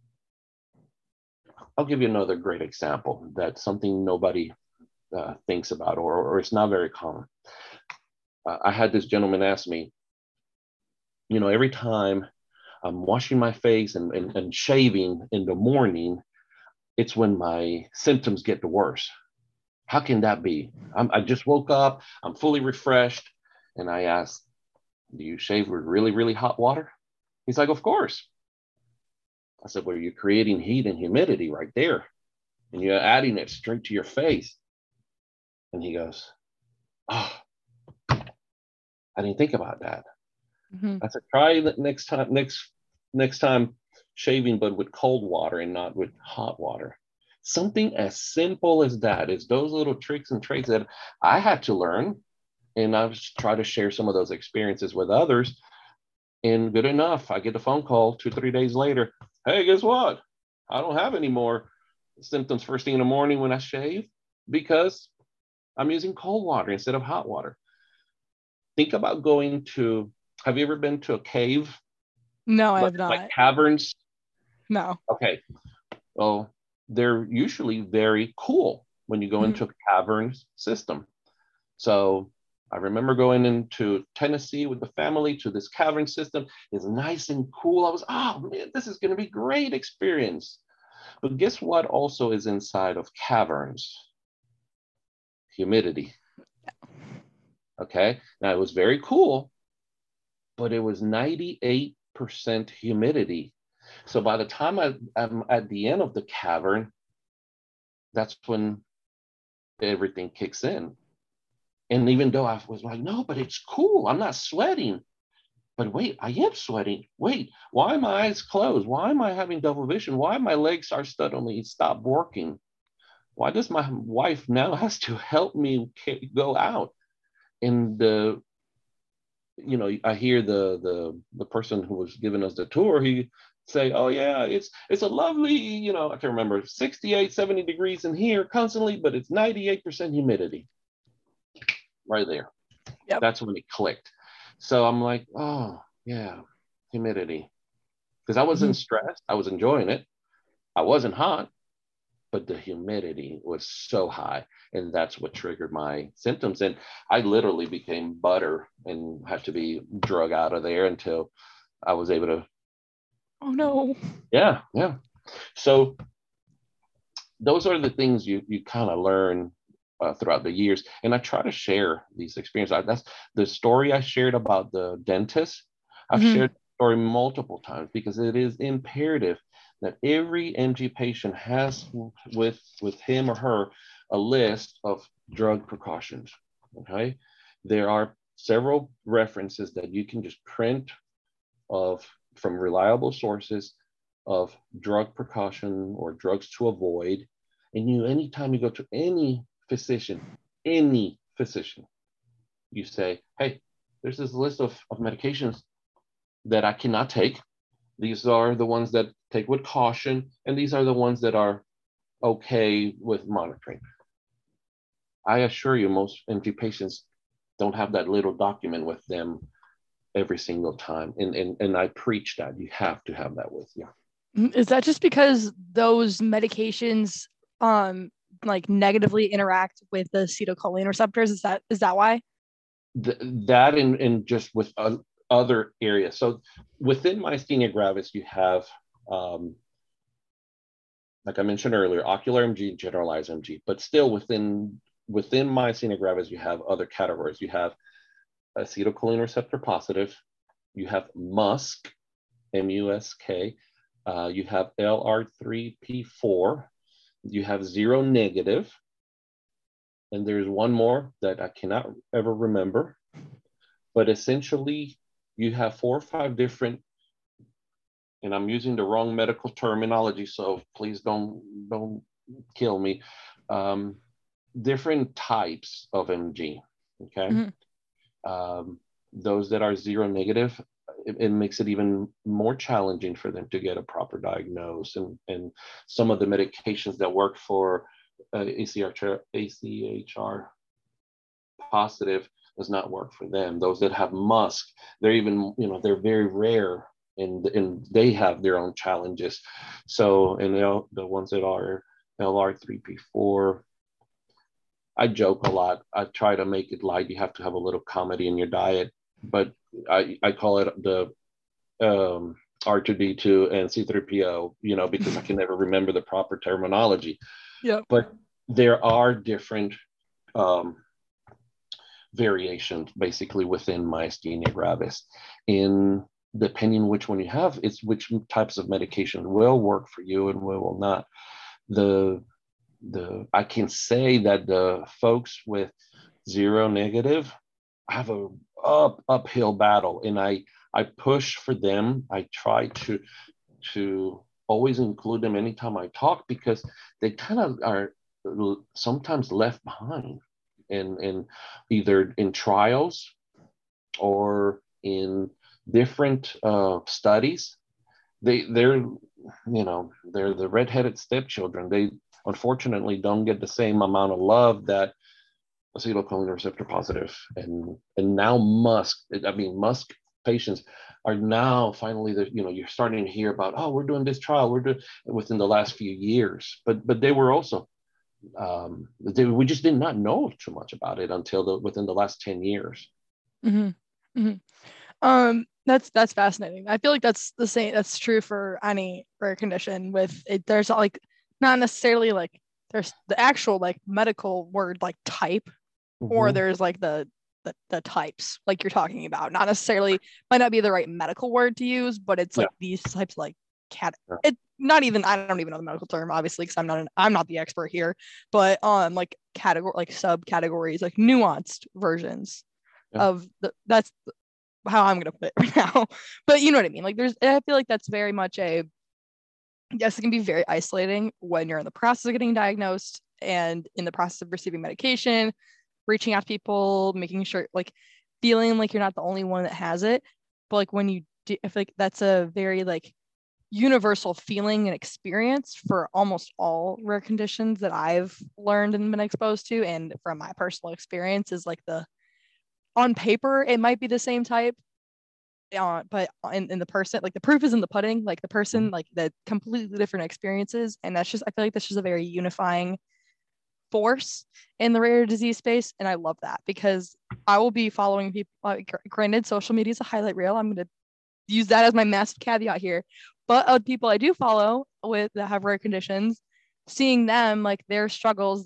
I'll give you another great example. That's something nobody thinks about, or it's not very common. I had this gentleman ask me, every time I'm washing my face and shaving in the morning, it's when my symptoms get the worst. How can that be? I just woke up, I'm fully refreshed, and I asked, do you shave with really, really hot water? He's like, of course. I said, well, you're creating heat and humidity right there, and you're adding it straight to your face. And he goes, oh, I didn't think about that. Mhm. I said, try the next time shaving, but with cold water and not with hot water. Something as simple as that is those little tricks and traits that I had to learn. And I've tried to share some of those experiences with others. And good enough, I get a phone call 2, 3 days later. Hey, guess what? I don't have any more symptoms first thing in the morning when I shave, because I'm using cold water instead of hot water. Think about have you ever been to a cave, No, I like, have like not. caverns? No. Okay. Well, they're usually very cool when you go Mhm. into a caverns system. So I remember going into Tennessee with the family to this cavern system. It's nice and cool. I was, oh man, this is going to be great experience. But guess what also is inside of caverns? Humidity. Okay. Now it was very cool, but it was 98% humidity. So by the time I'm at the end of the cavern, that's when everything kicks in. And even though I was like, no, but it's cool. I'm not sweating. But wait, I am sweating. Wait, why are my eyes closed? Why am I having double vision? Why my legs are suddenly stop working? Why does my wife now has to help me go out? And I hear the person who was giving us the tour. say, oh yeah, it's a lovely, I can remember 68, 70 degrees in here constantly, but it's 98% humidity right there. Yep. That's when it clicked. So I'm like, oh yeah, humidity. Because I wasn't stressed. I was enjoying it. I wasn't hot, but the humidity was so high. And that's what triggered my symptoms. And I literally became butter and had to be drug out of there until I was able to. Oh no. Yeah. So those are the things you kind of learn throughout the years. And I try to share these experiences. That's the story I shared about the dentist. I've shared the story multiple times because it is imperative that every MG patient has with him or her a list of drug precautions. Okay, there are several references that you can just print of from reliable sources of drug precaution or drugs to avoid. And anytime you go to any physician, you say, hey, there's this list of medications that I cannot take. These are the ones that take with caution, and these are the ones that are okay with monitoring. I assure you, most MG patients don't have that little document with them every single time. And I preach that you have to have that with you. Is that just because those medications like negatively interact with the acetylcholine receptors? Is that why? That and just with other areas. So within myasthenia gravis, you have, like I mentioned earlier, ocular MG, generalized MG, but still within myasthenia gravis, you have other categories. You have acetylcholine receptor positive, you have MuSK, M-U-S-K, you have LR3P4, you have seronegative, and there's one more that I cannot ever remember, but essentially you have 4 or 5 different, and I'm using the wrong medical terminology, so please don't kill me, different types of MG, okay? Those that are seronegative, it makes it even more challenging for them to get a proper diagnosis. And some of the medications that work for AChR positive does not work for them. Those that have MuSK, they're even, they're very rare, and they have their own challenges. So, and the ones that are LR3P4, I joke a lot. I try to make it light. You have to have a little comedy in your diet, but I call it the R2D2 and C3PO, because I can never remember the proper terminology. Yeah. But there are different variations basically within myasthenia gravis. In depending which one you have, it's which types of medication will work for you and will not. I can say that the folks with seronegative have a uphill battle, and I push for them. I try to always include them anytime I talk, because they kind of are sometimes left behind in either in trials or in different studies. They're the redheaded stepchildren. They unfortunately don't get the same amount of love that acetylcholine receptor positive and now MuSK patients are now finally you're starting to hear about, oh, we're doing this trial, we're doing within the last few years, but they were also we just did not know too much about it until within the last 10 years. That's fascinating. I feel like that's the same. That's true for any rare condition. With it, there's like not necessarily like there's the actual like medical word like type, or there's like the types like you're talking about. Not necessarily, might not be the right medical word to use, but it's like these types like it not even, I don't even know the medical term obviously because I'm not the expert here, but like category, like subcategories, like nuanced versions of that's how I'm gonna put it right now. But you know what I mean? Like I feel like that's very much yes, it can be very isolating when you're in the process of getting diagnosed and in the process of receiving medication, reaching out to people, making sure, like feeling like you're not the only one that has it. But like when you do, I feel like that's a very like universal feeling and experience for almost all rare conditions that I've learned and been exposed to, and from my personal experience, is like the on paper it might be the same type, but in the person, like the proof is in the pudding, like the person, like the completely different experiences. And that's just, I feel like that's just a very unifying force in the rare disease space. And I love that because I will be following people, granted, social media is a highlight reel. I'm going to use that as my massive caveat here. But people I do follow with that have rare conditions, seeing them, like their struggles,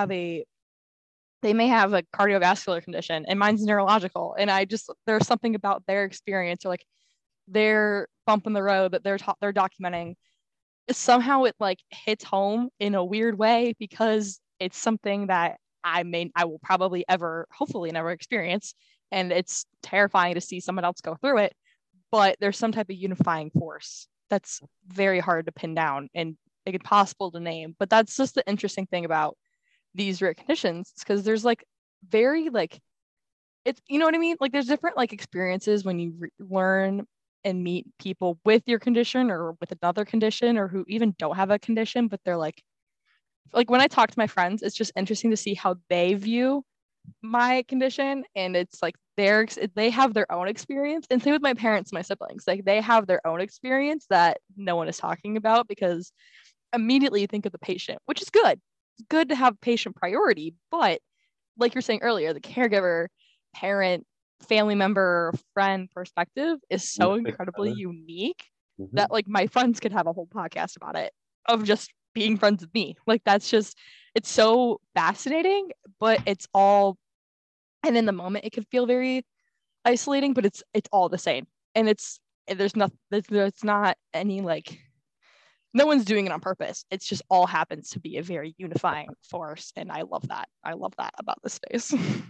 they may have a cardiovascular condition and mine's neurological. And there's something about their experience or like their bump in the road that they're documenting. Somehow it like hits home in a weird way because it's something that I will probably hopefully never experience. And it's terrifying to see someone else go through it. But there's some type of unifying force that's very hard to pin down and impossible to name. But that's just the interesting thing about these rare conditions, because there's like very like it's, you know what I mean, like there's different like experiences when you learn and meet people with your condition or with another condition or who even don't have a condition, but they're like when I talk to my friends, it's just interesting to see how they view my condition. And it's like they have their own experience, and same with my parents, my siblings, like they have their own experience that no one is talking about because immediately you think of the patient, which is good. It's good to have patient priority, but like you're saying earlier, the caregiver, parent, family member, friend perspective is so incredibly unique that like my friends could have a whole podcast about it, of just being friends with me. Like that's just, it's so fascinating, but it's all, and in the moment it could feel very isolating, but it's all the same. And there's not any like, no one's doing it on purpose. It's just all happens to be a very unifying force. And I love that. I love that about this space.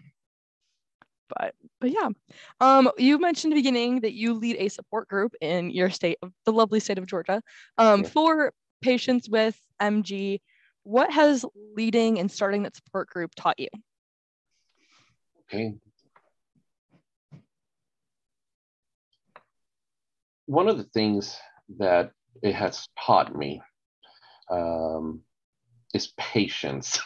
but yeah. You mentioned in the beginning that you lead a support group in your state, of the lovely state of Georgia, for patients with MG. What has leading and starting that support group taught you? Okay. One of the things that it has taught me is patience.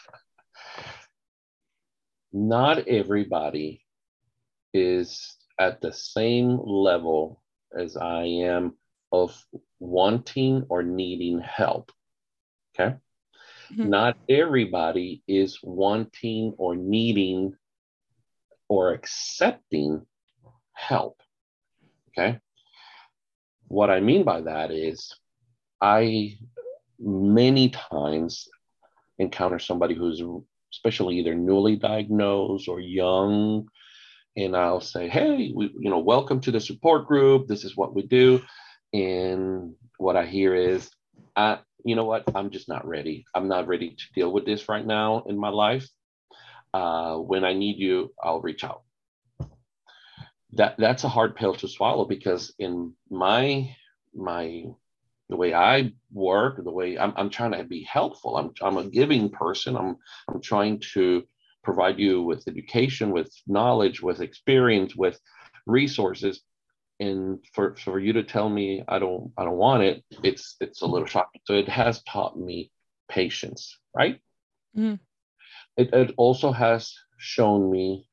Not everybody is at the same level as I am of wanting or needing help. Okay. Mm-hmm. Not everybody is wanting or needing or accepting help. Okay. What I mean by that is I many times encounter somebody who's especially either newly diagnosed or young, and I'll say, hey, welcome to the support group. This is what we do. And what I hear is, you know what? I'm just not ready. I'm not ready to deal with this right now in my life. When I need you, I'll reach out. That's a hard pill to swallow, because in the way I work, the way I'm trying to be helpful. I'm a giving person. I'm trying to provide you with education, with knowledge, with experience, with resources. And for you to tell me I don't want it, it's a little shocking. So it has taught me patience, right? Mm-hmm. It also has shown me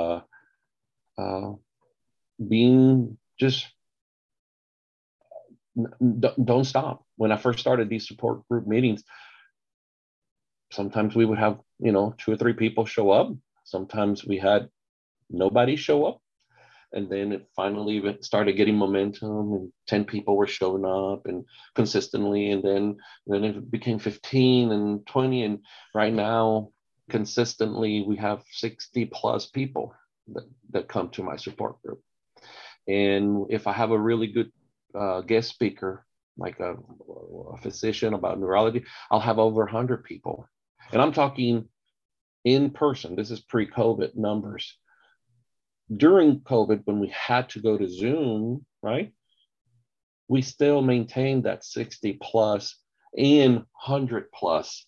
being just don't stop. When I first started these support group meetings, sometimes we would have 2 or 3 people show up. Sometimes we had nobody show up, and then it finally started getting momentum, and 10 people were showing up and consistently, and then it became 15 and 20, and right now consistently we have 60 plus people that come to my support group. And if I have a really good guest speaker, like a physician about neurology, I'll have over 100 people. And I'm talking in person. This is pre-COVID numbers. During COVID, when we had to go to Zoom, right, we still maintained that 60 plus and 100 plus.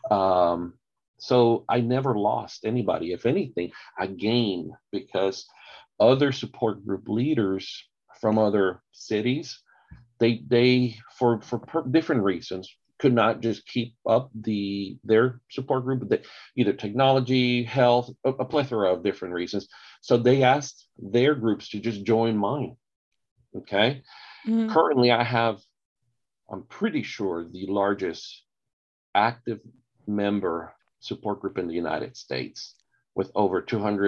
So I never lost anybody. If anything, I gained, because other support group leaders from other cities they different reasons could not just keep up their support group, either technology, health, a plethora of different reasons. So they asked their groups to just join mine. Okay. Mm-hmm. Currently, I'm pretty sure, the largest active member support group in the United States, with over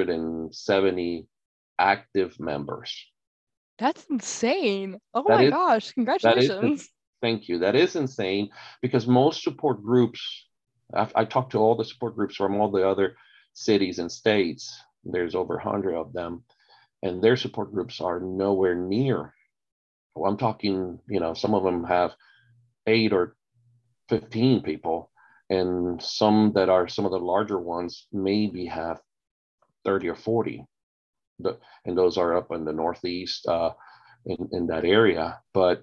270 active members. That's insane. Oh That my is gosh, that is congratulations. Thank you. That is insane, because most support groups, I talked to all the support groups from all the other cities and states. There's over 100 of them, and their support groups are nowhere near. Well, I'm talking, some of them have 8 or 15 people, and some that are some of the larger ones maybe have 30 or 40. And those are up in the Northeast, in that area. But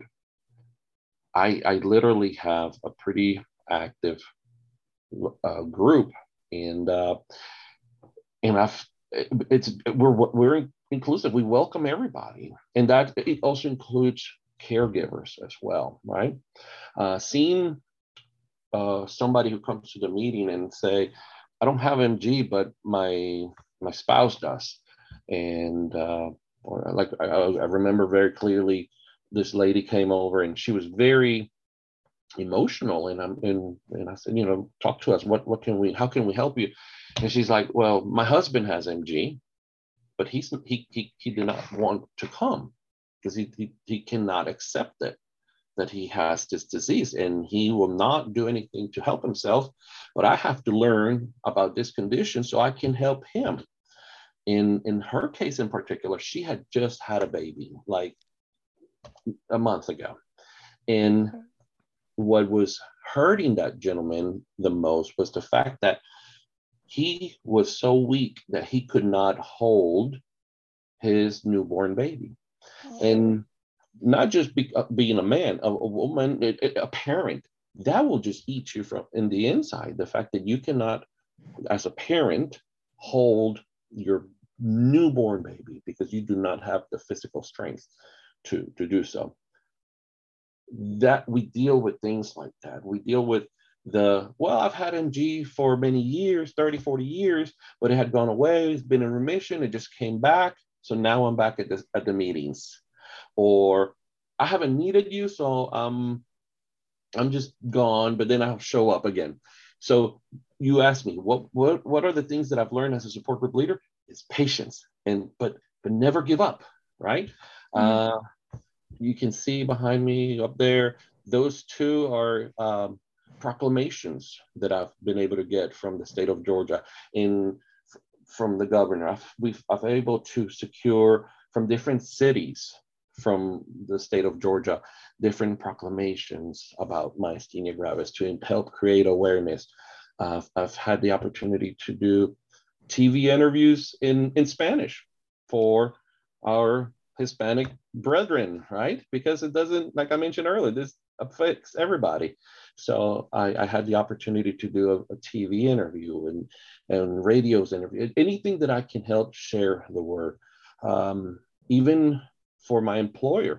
I literally have a pretty active group, and I've it's we're inclusive. We welcome everybody, and that it also includes caregivers as well, right? Seeing somebody who comes to the meeting and say, I don't have MG, but my spouse does. And like I remember very clearly, this lady came over and she was very emotional, and I said, talk to us. How can we help you? And she's like, well, my husband has MG, but he did not want to come because he cannot accept it, that he has this disease, and he will not do anything to help himself. But I have to learn about this condition so I can help him. In her case in particular, she had just had a baby like a month ago. And what was hurting that gentleman the most was the fact that he was so weak that he could not hold his newborn baby. And not just being a man, a woman, a parent, that will just eat you from in the inside. The fact that you cannot, as a parent, hold your newborn baby because you do not have the physical strength to do so. That we deal with things like that. We deal with I've had MG for many years, 30, 40 years, but it had gone away. It's been in remission. It just came back. So now I'm back at the meetings. Or I haven't needed you, so I'm just gone, but then I'll show up again. So you ask me, what are the things that I've learned as a support group leader? It's patience, but never give up, right? Mm-hmm. You can see behind me up there, those two are proclamations that I've been able to get from the state of Georgia, from the governor. I've been able to secure from different cities from the state of Georgia different proclamations about myasthenia gravis to help create awareness. I've had the opportunity to do TV interviews in Spanish for our Hispanic brethren, right? Because it doesn't, like I mentioned earlier, this affects everybody. So I had the opportunity to do a TV interview and radios interview, anything that I can help share the word. Even for my employer,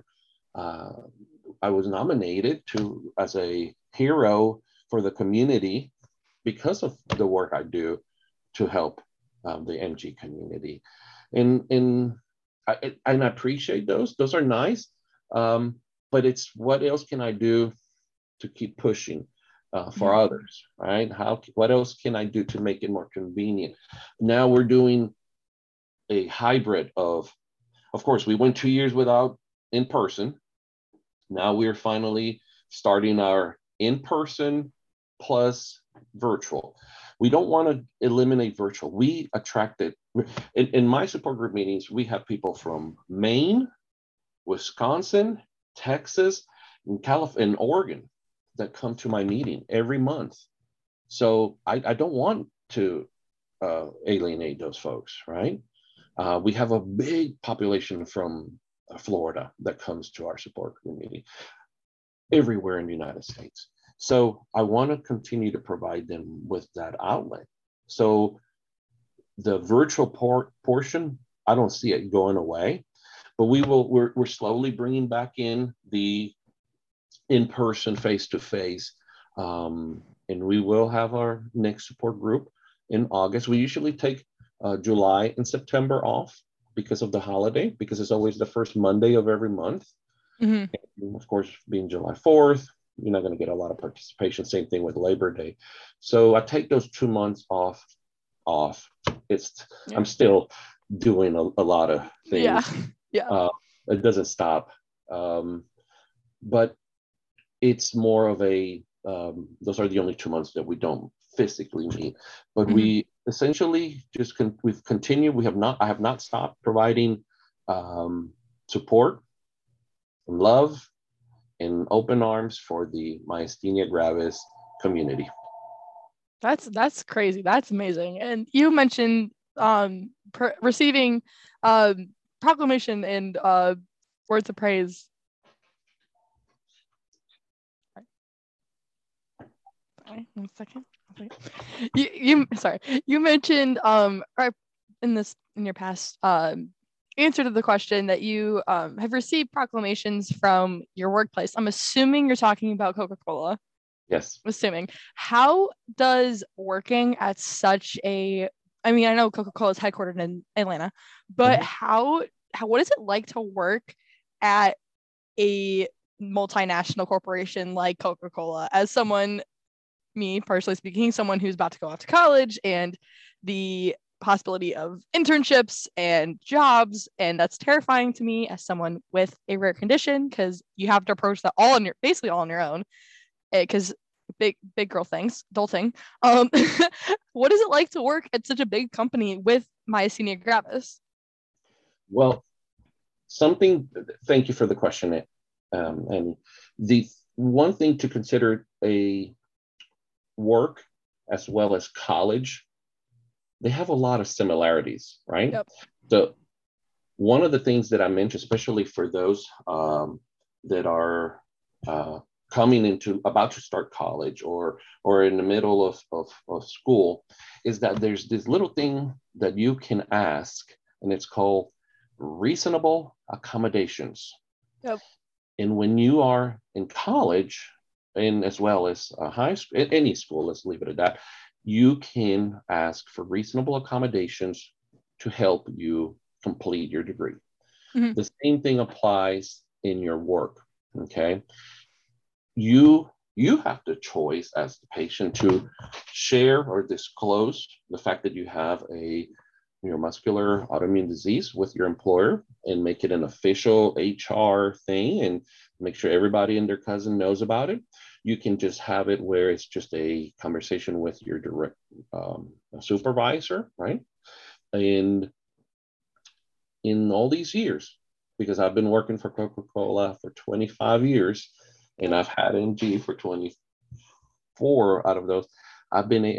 I was nominated as a hero for the community because of the work I do to help the MG community. And I appreciate those. Those are nice. But it's what else can I do to keep pushing for others, right? What else can I do to make it more convenient? Now we're doing a hybrid of course, we went 2 years without in person. Now we're finally starting our in-person plus virtual. We don't want to eliminate virtual. We attracted, in my support group meetings, we have people from Maine, Wisconsin, Texas, and California, and Oregon that come to my meeting every month. So I don't want to alienate those folks, right? We have a big population from Florida that comes to our support group meeting everywhere in the United States. So I want to continue to provide them with that outlet. So the virtual portion, I don't see it going away, but we're slowly bringing back in the in person, face to face. And we will have our next support group in August. We usually take July and September off because of the holiday, because it's always the first Monday of every month. Mhm. And of course, being July 4th, you're not going to get a lot of participation. Same thing with Labor Day. So I take those 2 months off. It's Yeah. I'm still doing a lot of Yeah. things. Yeah. It doesn't stop. But it's more of a those are the only 2 months that we don't physically meet, but Mhm. we essentially we've continued. I have not stopped providing support and love and open arms for the myasthenia gravis community. That's crazy. That's amazing. And you mentioned receiving proclamation and words of praise. Sorry, 1 second. You sorry. You mentioned right in your past answer to the question that you have received proclamations from your workplace. I'm assuming you're talking about Coca-Cola. Yes. Assuming. How does working at such a, I mean, I know Coca-Cola is headquartered in Atlanta, but what is it like to work at a multinational corporation like Coca-Cola as someone, me personally speaking, someone who's about to go off to college and the possibility of internships and jobs, and that's terrifying to me as someone with a rare condition because you have to approach that basically all on your own because big girl things, adulting. What is it like to work at such a big company with myasthenia gravis? Well, thank you for the question. And the one thing to consider, a work as well as college, they have a lot of similarities, right? Yep. So one of the things that I mentioned, especially for those that are about to start college or in the middle of school, is that there's this little thing that you can ask, and it's called reasonable accommodations. Yep. And when you are in college, and as well as high school, any school, let's leave it at that, you can ask for reasonable accommodations to help you complete your degree. Mm-hmm. The same thing applies in your work. Okay, you have the choice as the patient to share or disclose the fact that you have a neuromuscular autoimmune disease with your employer and make it an official HR thing and make sure everybody and their cousin knows about it. You can just have it where it's just a conversation with your direct supervisor, right? And in all these years, because I've been working for Coca-Cola for 25 years and I've had NG for 24 out of those, I've been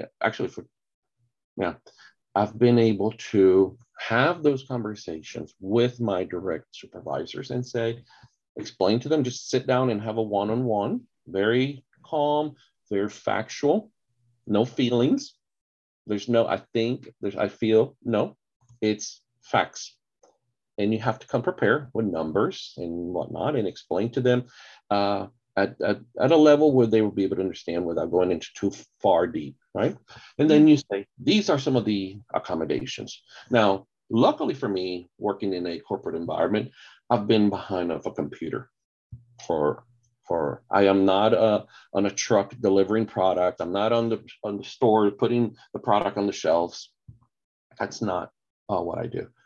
able to have those conversations with my direct supervisors and explain to them, just sit down and have a one-on-one, very calm, very factual, no feelings. There's no, I feel, no, it's facts. And you have to come prepared with numbers and whatnot and explain to them at a level where they will be able to understand without going into too far deep, right? And then you say, these are some of the accommodations. Now, luckily for me, working in a corporate environment, I've been behind of a computer for I am not on a truck delivering product. I'm not on the store putting the product on the shelves. That's not what I do.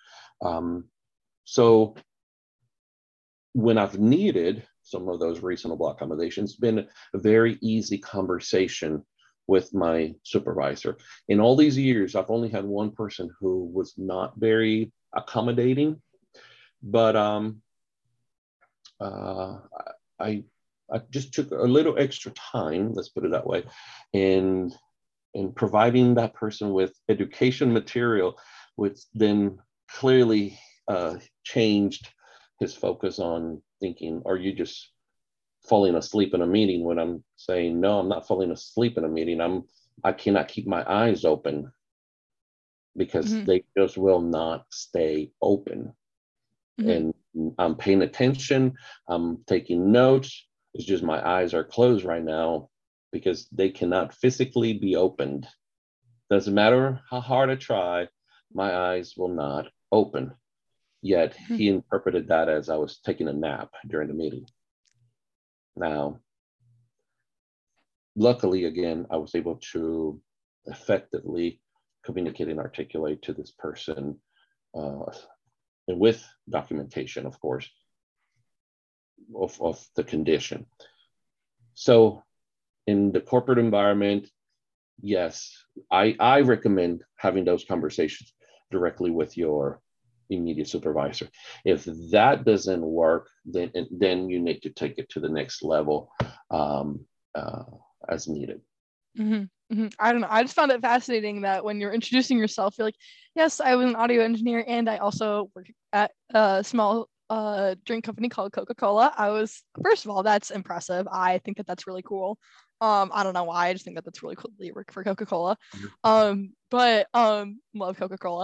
So when I've needed some of those reasonable accommodations, it's been a very easy conversation with my supervisor. In all these years, I've only had one person who was not very accommodating, but I just took a little extra time, let's put it that way, in providing that person with education material, which then clearly changed his focus on thinking, are you just falling asleep in a meeting? When I'm saying, no, I'm not falling asleep in a meeting. I cannot keep my eyes open because they just will not stay open. And I'm paying attention. I'm taking notes. It's just my eyes are closed right now because they cannot physically be opened. Doesn't matter how hard I try, my eyes will not open. Yet he interpreted that as I was taking a nap during the meeting. Now, luckily, again, I was able to effectively communicate and articulate to this person, and with documentation, of course, of the condition. So in the corporate environment, yes, I recommend having those conversations directly with your immediate supervisor. If that doesn't work, then you need to take it to the next level, as needed. I don't know. I just found it fascinating that when you're introducing yourself, you're like, yes, I was an audio engineer and I also work at a small drink company called Coca-Cola. First of all, that's impressive. I think that that's really cool. I don't know why. I just think that that's really cool that you work for Coca-Cola. But love Coca-Cola.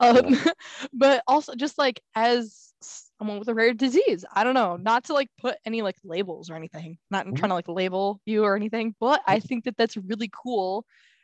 But also just like as someone with a rare disease, I don't know, not to like put any like labels or anything, not trying to like label you or anything, but I think that that's really cool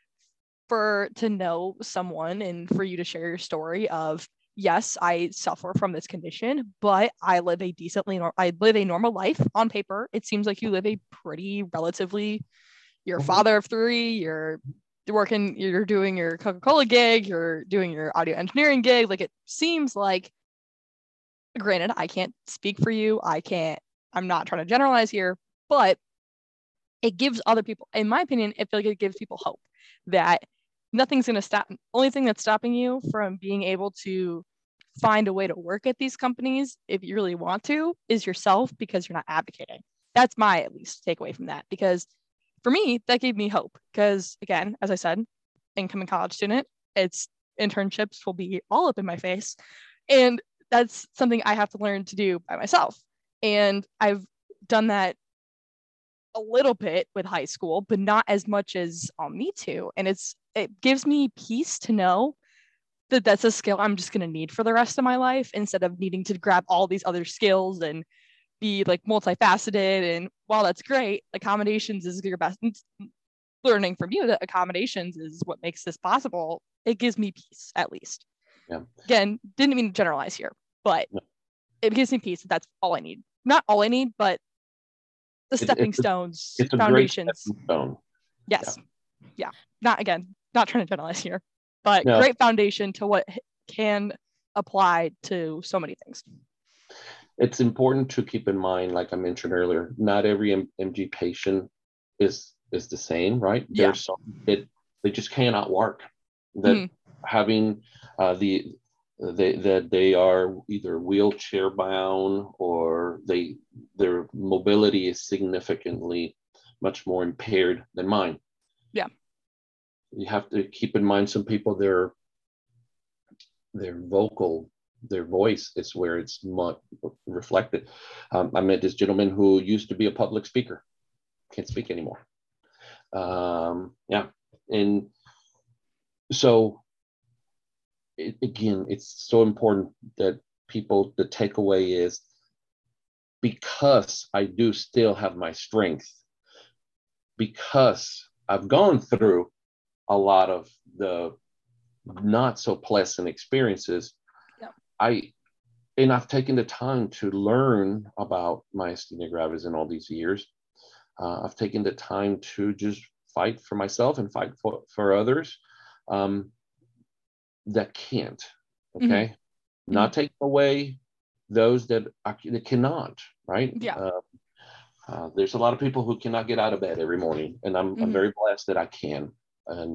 to know someone and for you to share your story of, yes, I suffer from this condition, but I live a normal life on paper. It seems like you live a pretty relatively, you're a father of three, you're doing your Coca-Cola gig, you're doing your audio engineering gig. Like it seems like, granted, I can't speak for you. I'm not trying to generalize here, but it gives other people, in my opinion, I feel like it gives people hope that nothing's going to stop. Only thing that's stopping you from being able to find a way to work at these companies, if you really want to, is yourself, because you're not advocating. That's my at least takeaway from that, because for me, that gave me hope. Because again, as I said, incoming college student, it's internships will be all up in my face. And that's something I have to learn to do by myself. And I've done that a little bit with high school, but not as much as I'll need to. And it gives me peace to know that that's a skill I'm just going to need for the rest of my life, instead of needing to grab all these other skills and be like multifaceted. And while that's great, accommodations is your best. Learning from you that accommodations is what makes this possible. It gives me peace, at least. Yeah. Again, didn't mean to generalize here, but it gives me peace. That's all I need. Not all I need, but the stepping stones, it's a foundations. Great stepping stone. Yes. Yeah. Not trying to generalize here, but great foundation to what can apply to so many things. It's important to keep in mind, like I mentioned earlier, not every MG patient is the same, right? Yeah. There's some they just cannot work. That having that they are either wheelchair bound, or their mobility is significantly much more impaired than mine. Yeah. You have to keep in mind, some people, their voice is where it's reflected. I met this gentleman who used to be a public speaker, can't speak anymore. And so again, it's so important that the takeaway is, because I do still have my strength, because I've gone through a lot of the not so pleasant experiences, I've taken the time to learn about myasthenia gravis in all these years. I've taken the time to just fight for myself and fight for others that can't. Okay, not taking away those that cannot. Right. Yeah. There's a lot of people who cannot get out of bed every morning, and I'm very blessed that I can. And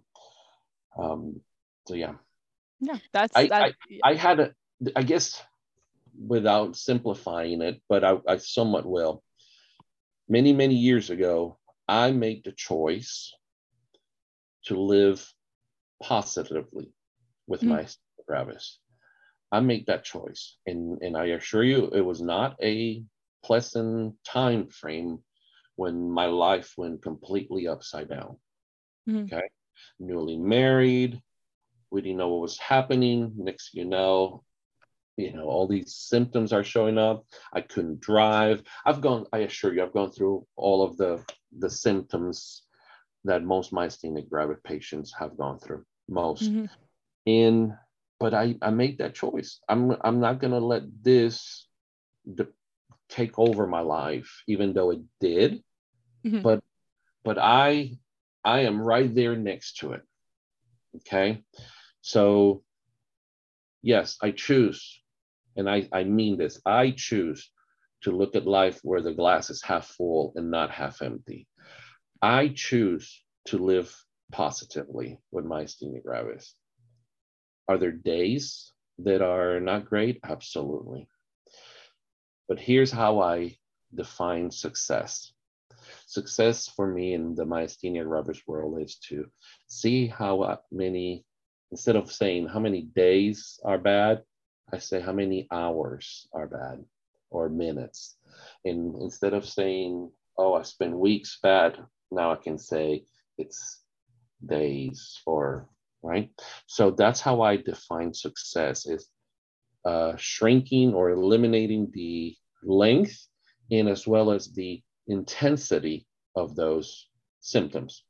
so yeah. Yeah, that's I had I guess, without simplifying it, but I somewhat will. Many, many years ago, I made the choice to live positively with my myasthenia gravis. I made that choice, and I assure you, it was not a pleasant time frame when my life went completely upside down. Okay, newly married, we didn't know what was happening. Next thing you know, all these symptoms are showing up. I couldn't drive. I assure you, I've gone through all of the symptoms that most myasthenia gravis patients have gone through, most. Mm-hmm. And but I made that choice. I'm not gonna let this take over my life, even though it did. Mm-hmm. But I am right there next to it. Okay. So yes, I choose, and I mean this, I choose to look at life where the glass is half full and not half empty. I choose to live positively with myasthenia gravis. Are there days that are not great? Absolutely. But here's how I define success. Success for me in the myasthenia gravis world is to see how many, instead of saying how many days are bad, I say how many hours are bad or minutes. And instead of saying, oh, I spent weeks bad, now I can say it's days or right. So that's how I define success, is shrinking or eliminating the length and as well as the intensity of those symptoms.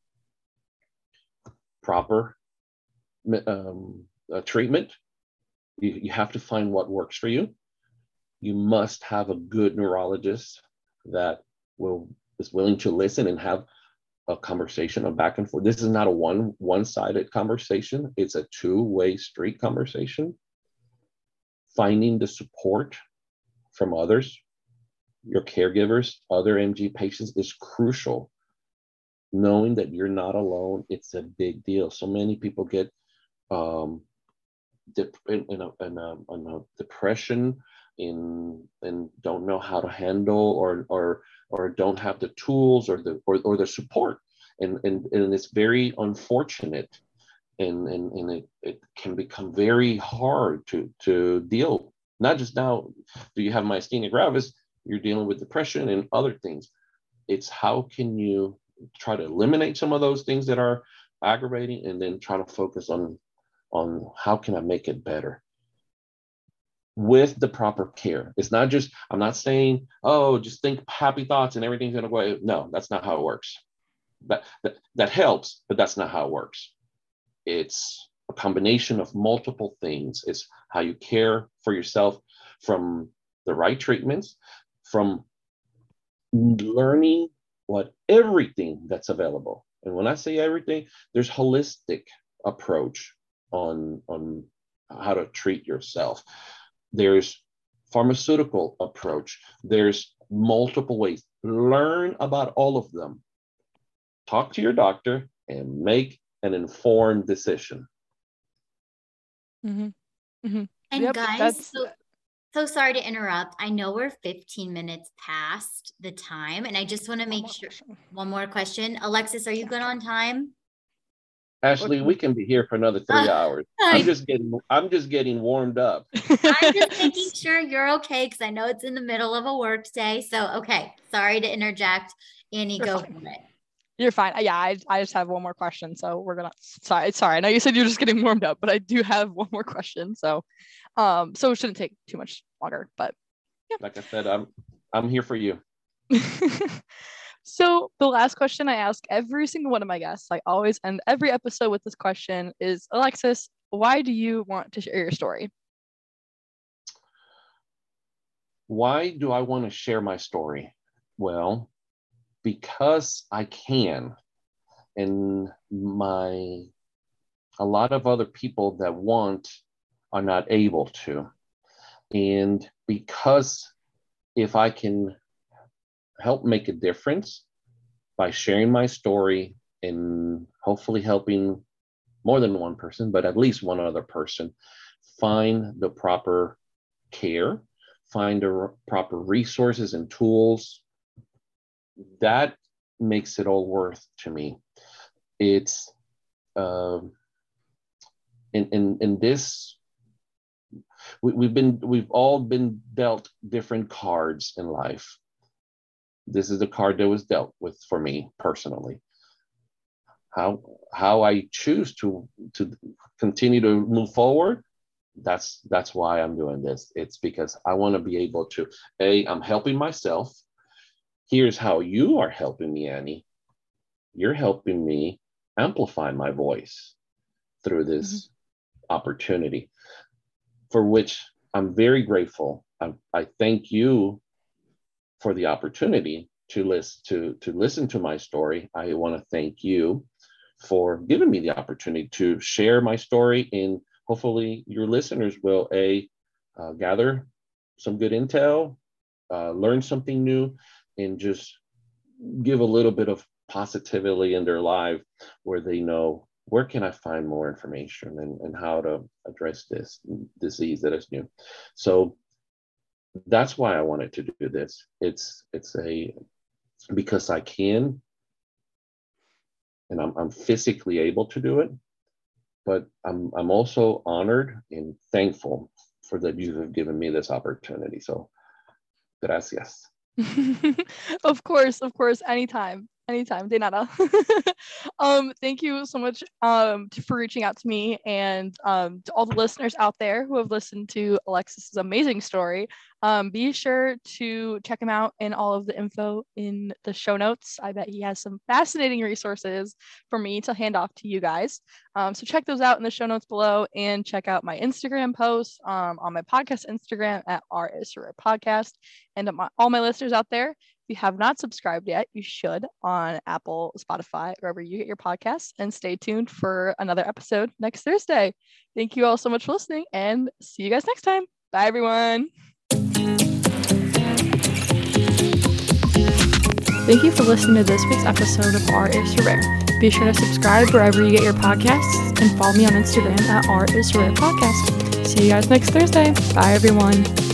Proper treatment. You have to find what works for you. You must have a good neurologist that is willing to listen and have a conversation, a back and forth. This is not a one-sided conversation. It's a two-way street conversation. Finding the support from others, your caregivers, other MG patients, is crucial. Knowing that you're not alone, it's a big deal. So many people get in a depression and don't know how to handle or don't have the tools or the support, and it's very unfortunate, and it can become very hard to deal. Not just now, do you have myasthenia gravis? You're dealing with depression and other things. It's how can you try to eliminate some of those things that are aggravating, and then try to focus on how can I make it better with the proper care. It's not just, I'm not saying, oh, just think happy thoughts and everything's gonna go away. No, that's not how it works. That helps, but that's not how it works. It's a combination of multiple things. It's how you care for yourself, from the right treatments, from learning what everything that's available. And when I say everything, there's holistic approach on how to treat yourself. There's pharmaceutical approach. There's multiple ways. Learn about all of them. Talk to your doctor and make an informed decision. Mm-hmm. Mm-hmm. And Yep, guys, so sorry to interrupt. I know we're 15 minutes past the time, and I just want to make sure. One more question. Alexis, are you good on time? Ashley, we can be here for another 3 hours. I'm just getting warmed up. I'm just making sure you're okay, because I know it's in the middle of a work day. So, okay, sorry to interject. Annie, go for it. You're fine. Yeah, I just have one more question. So we're gonna. Sorry. I know you said you're just getting warmed up, but I do have one more question. So, so it shouldn't take too much longer. But yeah. Like I said, I'm here for you. So the last question I ask every single one of my guests, I always end every episode with this question, is, Alexis, why do you want to share your story? Why do I want to share my story? Well, because I can, and a lot of other people that want are not able to. And because if I can help make a difference by sharing my story and hopefully helping more than one person, but at least one other person, find the proper care, find the proper resources and tools, that makes it all worth to me. It's in this, we've all been dealt different cards in life. This is the card that was dealt with for me personally. How I choose to continue to move forward, that's why I'm doing this. It's because I want to be able to, I'm helping myself. Here's how you are helping me, Annie. You're helping me amplify my voice through this opportunity, for which I'm very grateful. I thank you for the opportunity to listen to my story. I want to thank you for giving me the opportunity to share my story, and hopefully your listeners will gather some good intel, learn something new, and just give a little bit of positivity in their life, where they know, where can I find more information and how to address this disease that is new. So that's why I wanted to do this. It's because I can, and I'm physically able to do it, but I'm also honored and thankful for that you have given me this opportunity. So gracias. Of course, anytime, de nada. Thank you so much for reaching out to me, and to all the listeners out there who have listened to Alexis's amazing story. Be sure to check him out and all of the info in the show notes. I bet he has some fascinating resources for me to hand off to you guys. So check those out in the show notes below, and check out my Instagram posts on my podcast Instagram at @RIsSurreyPodcast. And all my listeners out there, if you have not subscribed yet, you should, on Apple, Spotify, wherever you get your podcasts, and stay tuned for another episode next Thursday. Thank you all so much for listening, and see you guys next time. Bye, everyone. Thank you for listening to this week's episode of R is Rare. Be sure to subscribe wherever you get your podcasts, and follow me on Instagram at R is Rare Podcast. See you guys next Thursday. Bye, everyone.